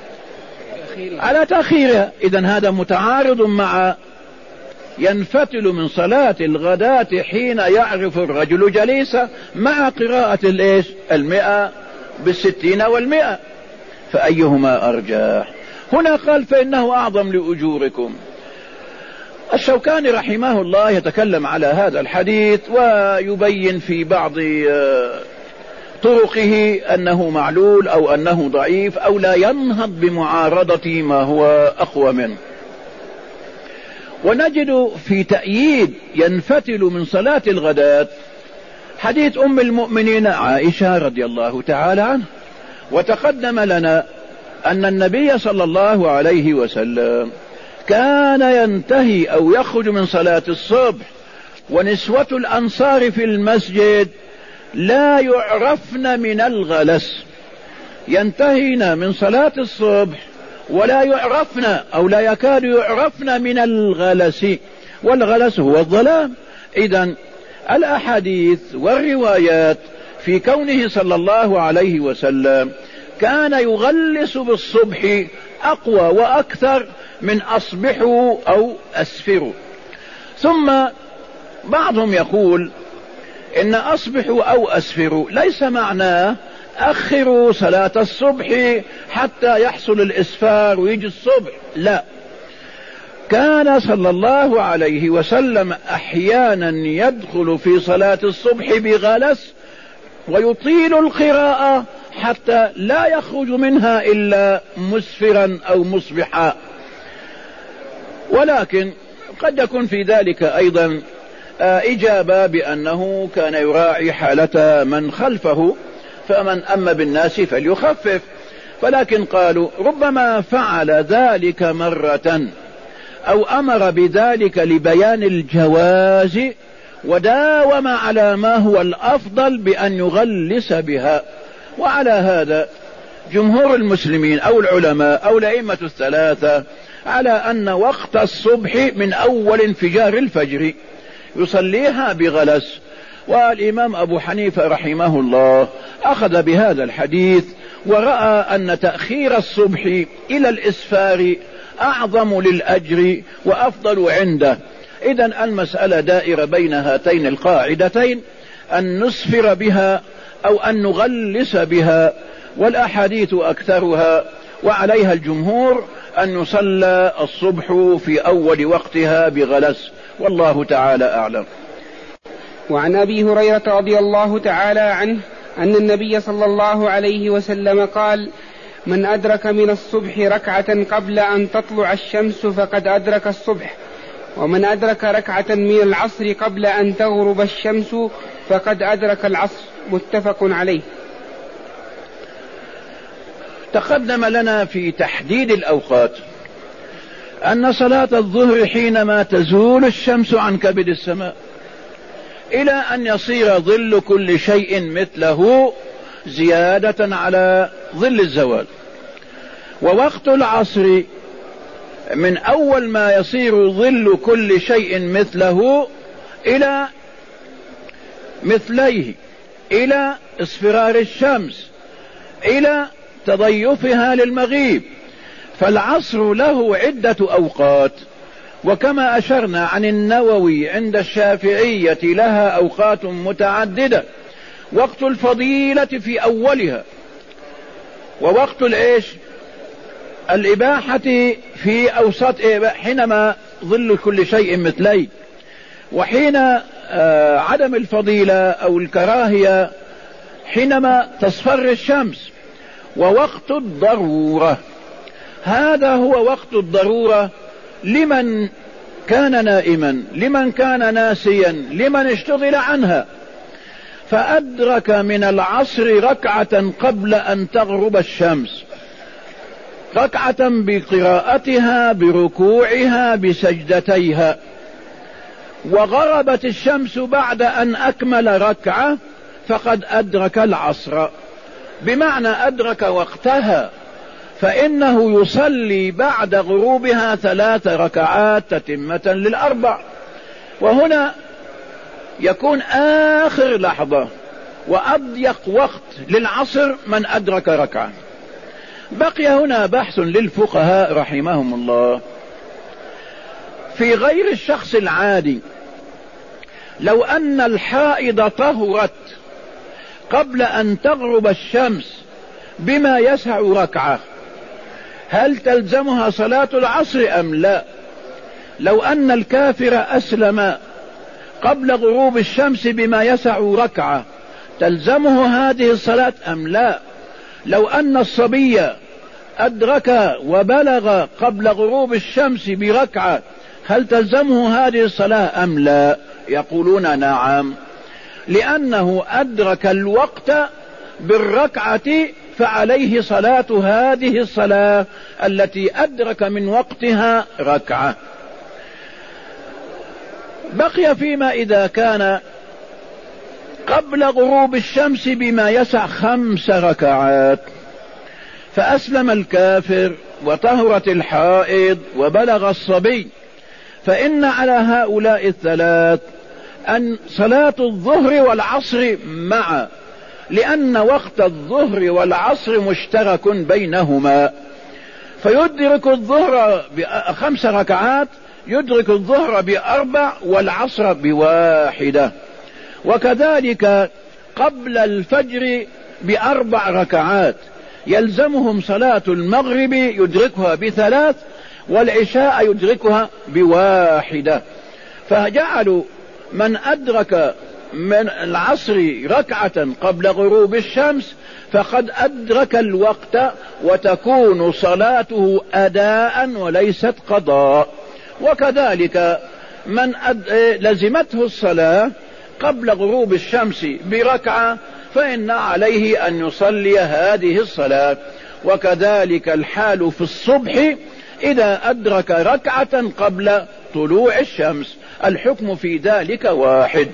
على تأخيرها. إذن هذا متعارض مع ينفتل من صلاة الغداة حين يعرف الرجل جليسا مع قراءة 100 بالستين و100. فأيهما أرجح؟ هنا قال فإنه أعظم لأجوركم. الشوكاني رحمه الله يتكلم على هذا الحديث ويبين في بعض طرقه أنه معلول أو أنه ضعيف أو لا ينهض بمعارضة ما هو أقوى منه. ونجد في تأييد ينفتل من صلاة الغداة حديث أم المؤمنين عائشة رضي الله تعالى عنها. وتقدم لنا أن النبي صلى الله عليه وسلم كان ينتهي أو يخرج من صلاة الصبح ونسوة الأنصار في المسجد لا يعرفن من الغلس، ينتهين من صلاة الصبح ولا يعرفن أو لا يكاد يعرفن من الغلس، والغلس هو الظلام. إذن الأحاديث والروايات في كونه صلى الله عليه وسلم كان يغلس بالصبح أقوى وأكثر من أصبحوا أو أسفروا. ثم بعضهم يقول إن أصبحوا أو أسفروا ليس معناه أخروا صلاة الصبح حتى يحصل الإسفار ويجي الصبح، لا، كان صلى الله عليه وسلم أحيانا يدخل في صلاة الصبح بغلس ويطيل القراءة حتى لا يخرج منها إلا مسفرا أو مصبحا. ولكن قد يكون في ذلك أيضا إجابة بأنه كان يراعي حالة من خلفه، فمن أما بالناس فليخفف. ولكن قالوا ربما فعل ذلك مرة أو أمر بذلك لبيان الجواز وداوم على ما هو الأفضل بأن يغلس بها. وعلى هذا جمهور المسلمين أو العلماء أو الأئمة الثلاثة على أن وقت الصبح من أول انفجار الفجر يصليها بغلس. والإمام أبو حنيفة رحمه الله أخذ بهذا الحديث ورأى أن تأخير الصبح إلى الإسفار أعظم للأجر وأفضل عنده. إذن المسألة دائرة بين هاتين القاعدتين، أن نسفر بها أو أن نغلس بها، والأحاديث أكثرها وعليها الجمهور أن يصلى الصبح في أول وقتها بغلس، والله تعالى أعلم. وعن أبي هريرة رضي الله تعالى عنه أن النبي صلى الله عليه وسلم قال: من أدرك من الصبح ركعة قبل أن تطلع الشمس فقد أدرك الصبح، ومن أدرك ركعة من العصر قبل أن تغرب الشمس فقد أدرك العصر. متفق عليه. تقدم لنا في تحديد الأوقات أن صلاة الظهر حينما تزول الشمس عن كبد السماء إلى أن يصير ظل كل شيء مثله زيادة على ظل الزوال. ووقت العصر من أول ما يصير ظل كل شيء مثله إلى مثليه، إلى اصفرار الشمس، إلى تضيفها للمغيب. فالعصر له عدة أوقات، وكما أشرنا عن النووي عند الشافعية لها أوقات متعددة. وقت الفضيلة في أولها، ووقت الإباحة في أوسط حينما ظل كل شيء مثلي، وحين عدم الفضيلة أو الكراهية حينما تصفر الشمس. ووقت الضرورة، هذا هو وقت الضرورة لمن كان نائما، لمن كان ناسيا، لمن اشتغل عنها فأدرك من العصر ركعة قبل أن تغرب الشمس، ركعة بقراءتها بركوعها بسجدتيها، وغربت الشمس بعد أن أكمل ركعة فقد أدرك العصر، بمعنى أدرك وقتها، فإنه يصلي بعد غروبها 3 ركعات تتمة للأربع. وهنا يكون آخر لحظة وأضيق وقت للعصر من أدرك ركعة. بقي هنا بحث للفقهاء رحمهم الله في غير الشخص العادي. لو أن الحائض طهرت قبل أن تغرب الشمس بما يسع ركعة، هل تلزمها صلاة العصر أم لا؟ لو أن الكافر أسلم قبل غروب الشمس بما يسع ركعة، تلزمه هذه الصلاة أم لا؟ لو أن الصبي أدرك وبلغ قبل غروب الشمس بركعة، هل تلزمه هذه الصلاة أم لا؟ يقولون نعم، لأنه أدرك الوقت بالركعة فعليه صلاة هذه الصلاة التي أدرك من وقتها ركعة. بقي فيما إذا كان قبل غروب الشمس بما يسع 5 ركعات، فأسلم الكافر وطهرت الحائض وبلغ الصبي، فإن على هؤلاء الثلاث أن صلاة الظهر والعصر معا، لأن وقت الظهر والعصر مشترك بينهما، فيدرك الظهر ب5 ركعات، يدرك الظهر ب4 والعصر ب1. وكذلك قبل الفجر ب4 ركعات يلزمهم صلاة المغرب يدركها ب3 والعشاء يدركها ب1. فجعلوا من أدرك من العصر ركعة قبل غروب الشمس فقد أدرك الوقت، وتكون صلاته أداء وليست قضاء. وكذلك من لزمته الصلاة قبل غروب الشمس بركعة فإن عليه أن يصلي هذه الصلاة. وكذلك الحال في الصبح إذا أدرك ركعة قبل طلوع الشمس، الحكم في ذلك واحد.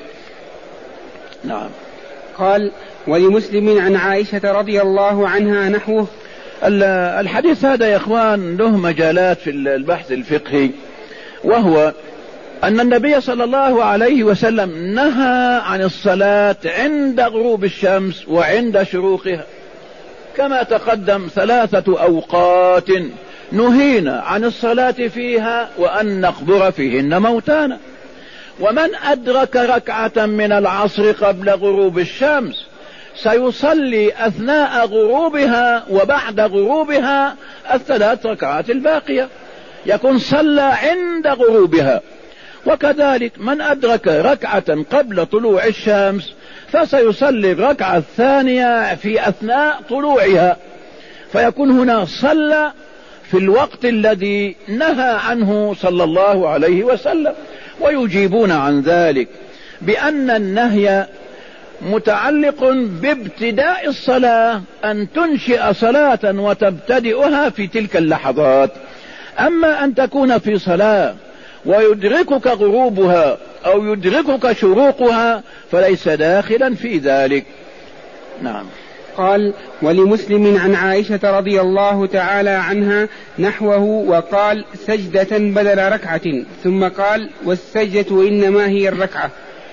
نعم. قال: ولمسلم عن عائشة رضي الله عنها نحوه. الحديث هذا يا إخوان له مجالات في البحث الفقهي، وهو أن النبي صلى الله عليه وسلم نهى عن الصلاة عند غروب الشمس وعند شروقها، كما تقدم 3 أوقات نهينا عن الصلاة فيها وأن نقبر فيهن موتانا. ومن أدرك ركعة من العصر قبل غروب الشمس سيصلي أثناء غروبها وبعد غروبها 3 ركعات الباقية، يكون صلى عند غروبها. وكذلك من أدرك ركعة قبل طلوع الشمس فسيصلي الركعة الثانية في أثناء طلوعها، فيكون هنا صلى في الوقت الذي نهى عنه صلى الله عليه وسلم. ويجيبون عن ذلك بأن النهي متعلق بابتداء الصلاة، أن تنشئ صلاة وتبتدئها في تلك اللحظات. أما أن تكون في صلاة ويدركك غروبها أو يدركك شروقها فليس داخلا في ذلك. نعم. قال: ولمسلم عن عائشة رضي الله تعالى عنها نحوه، وقال: سجدة بدل ركعة، ثم قال: والسجدة إنما هي الركعة.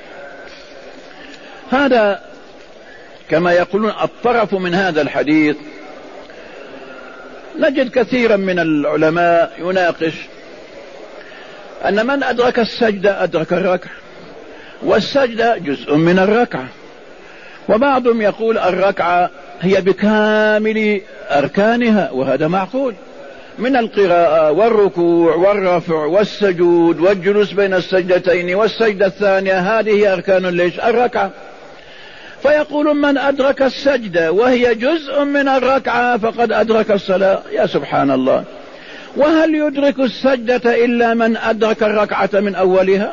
هذا كما يقولون الطرف من هذا الحديث. نجد كثيرا من العلماء يناقش أن من أدرك السجدة أدرك الركعة، والسجدة جزء من الركعة، وبعضهم يقول الركعة هي بكامل أركانها، وهذا معقول، من القراءة والركوع والرفع والسجود والجلوس بين السجدتين والسجدة الثانية، هذه أركان ليش الركعة. فيقول من أدرك السجدة وهي جزء من الركعة فقد أدرك الصلاة. يا سبحان الله، وهل يدرك السجدة إلا من أدرك الركعة من أولها؟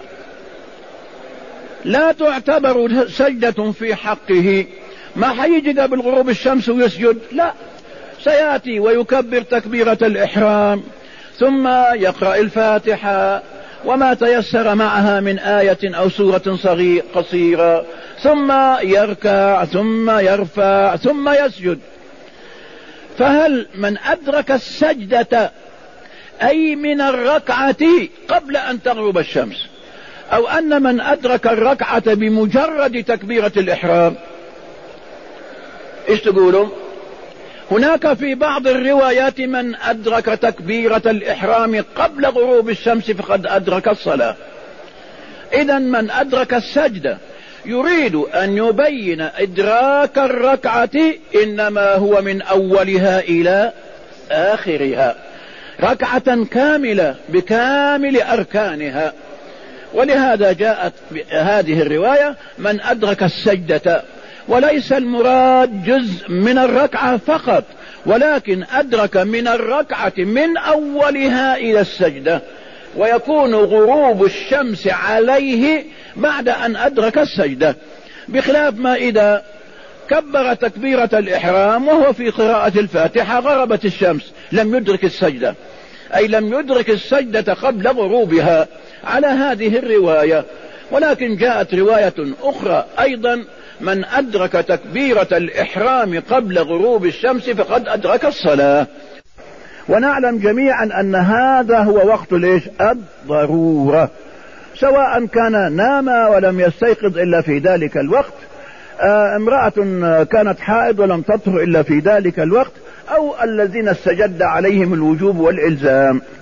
لا تعتبر سجدة في حقه. ما حيجي قبل غروب الشمس ويسجد، لا، سيأتي ويكبر تكبيرة الإحرام ثم يقرأ الفاتحة وما تيسر معها من آية أو سورة قصيرة، ثم يركع ثم يرفع ثم يسجد. فهل من أدرك السجدة أي من الركعة قبل أن تغرب الشمس، أو أن من أدرك الركعة بمجرد تكبيرة الإحرام؟ إيش تقولوا؟ هناك في بعض الروايات من أدرك تكبيرة الإحرام قبل غروب الشمس فقد أدرك الصلاة. إذن من أدرك السجدة يريد أن يبين إدراك الركعة إنما هو من أولها إلى آخرها، ركعة كاملة بكامل أركانها. ولهذا جاءت هذه الرواية من أدرك السجدة، وليس المراد جزء من الركعة فقط، ولكن أدرك من الركعة من أولها إلى السجدة، ويكون غروب الشمس عليه بعد أن أدرك السجدة، بخلاف ما إذا كبر تكبيرة الإحرام وهو في قراءة الفاتحة غربت الشمس لم يدرك السجدة، أي لم يدرك السجدة قبل غروبها على هذه الرواية. ولكن جاءت رواية أخرى أيضا من أدرك تكبيرة الإحرام قبل غروب الشمس فقد أدرك الصلاة. ونعلم جميعا أن هذا هو وقت ليش الضرورة، سواء كان نام ولم يستيقظ إلا في ذلك الوقت، امرأة كانت حائض ولم تطهر إلا في ذلك الوقت، أو الذين استجد عليهم الوجوب والإلزام.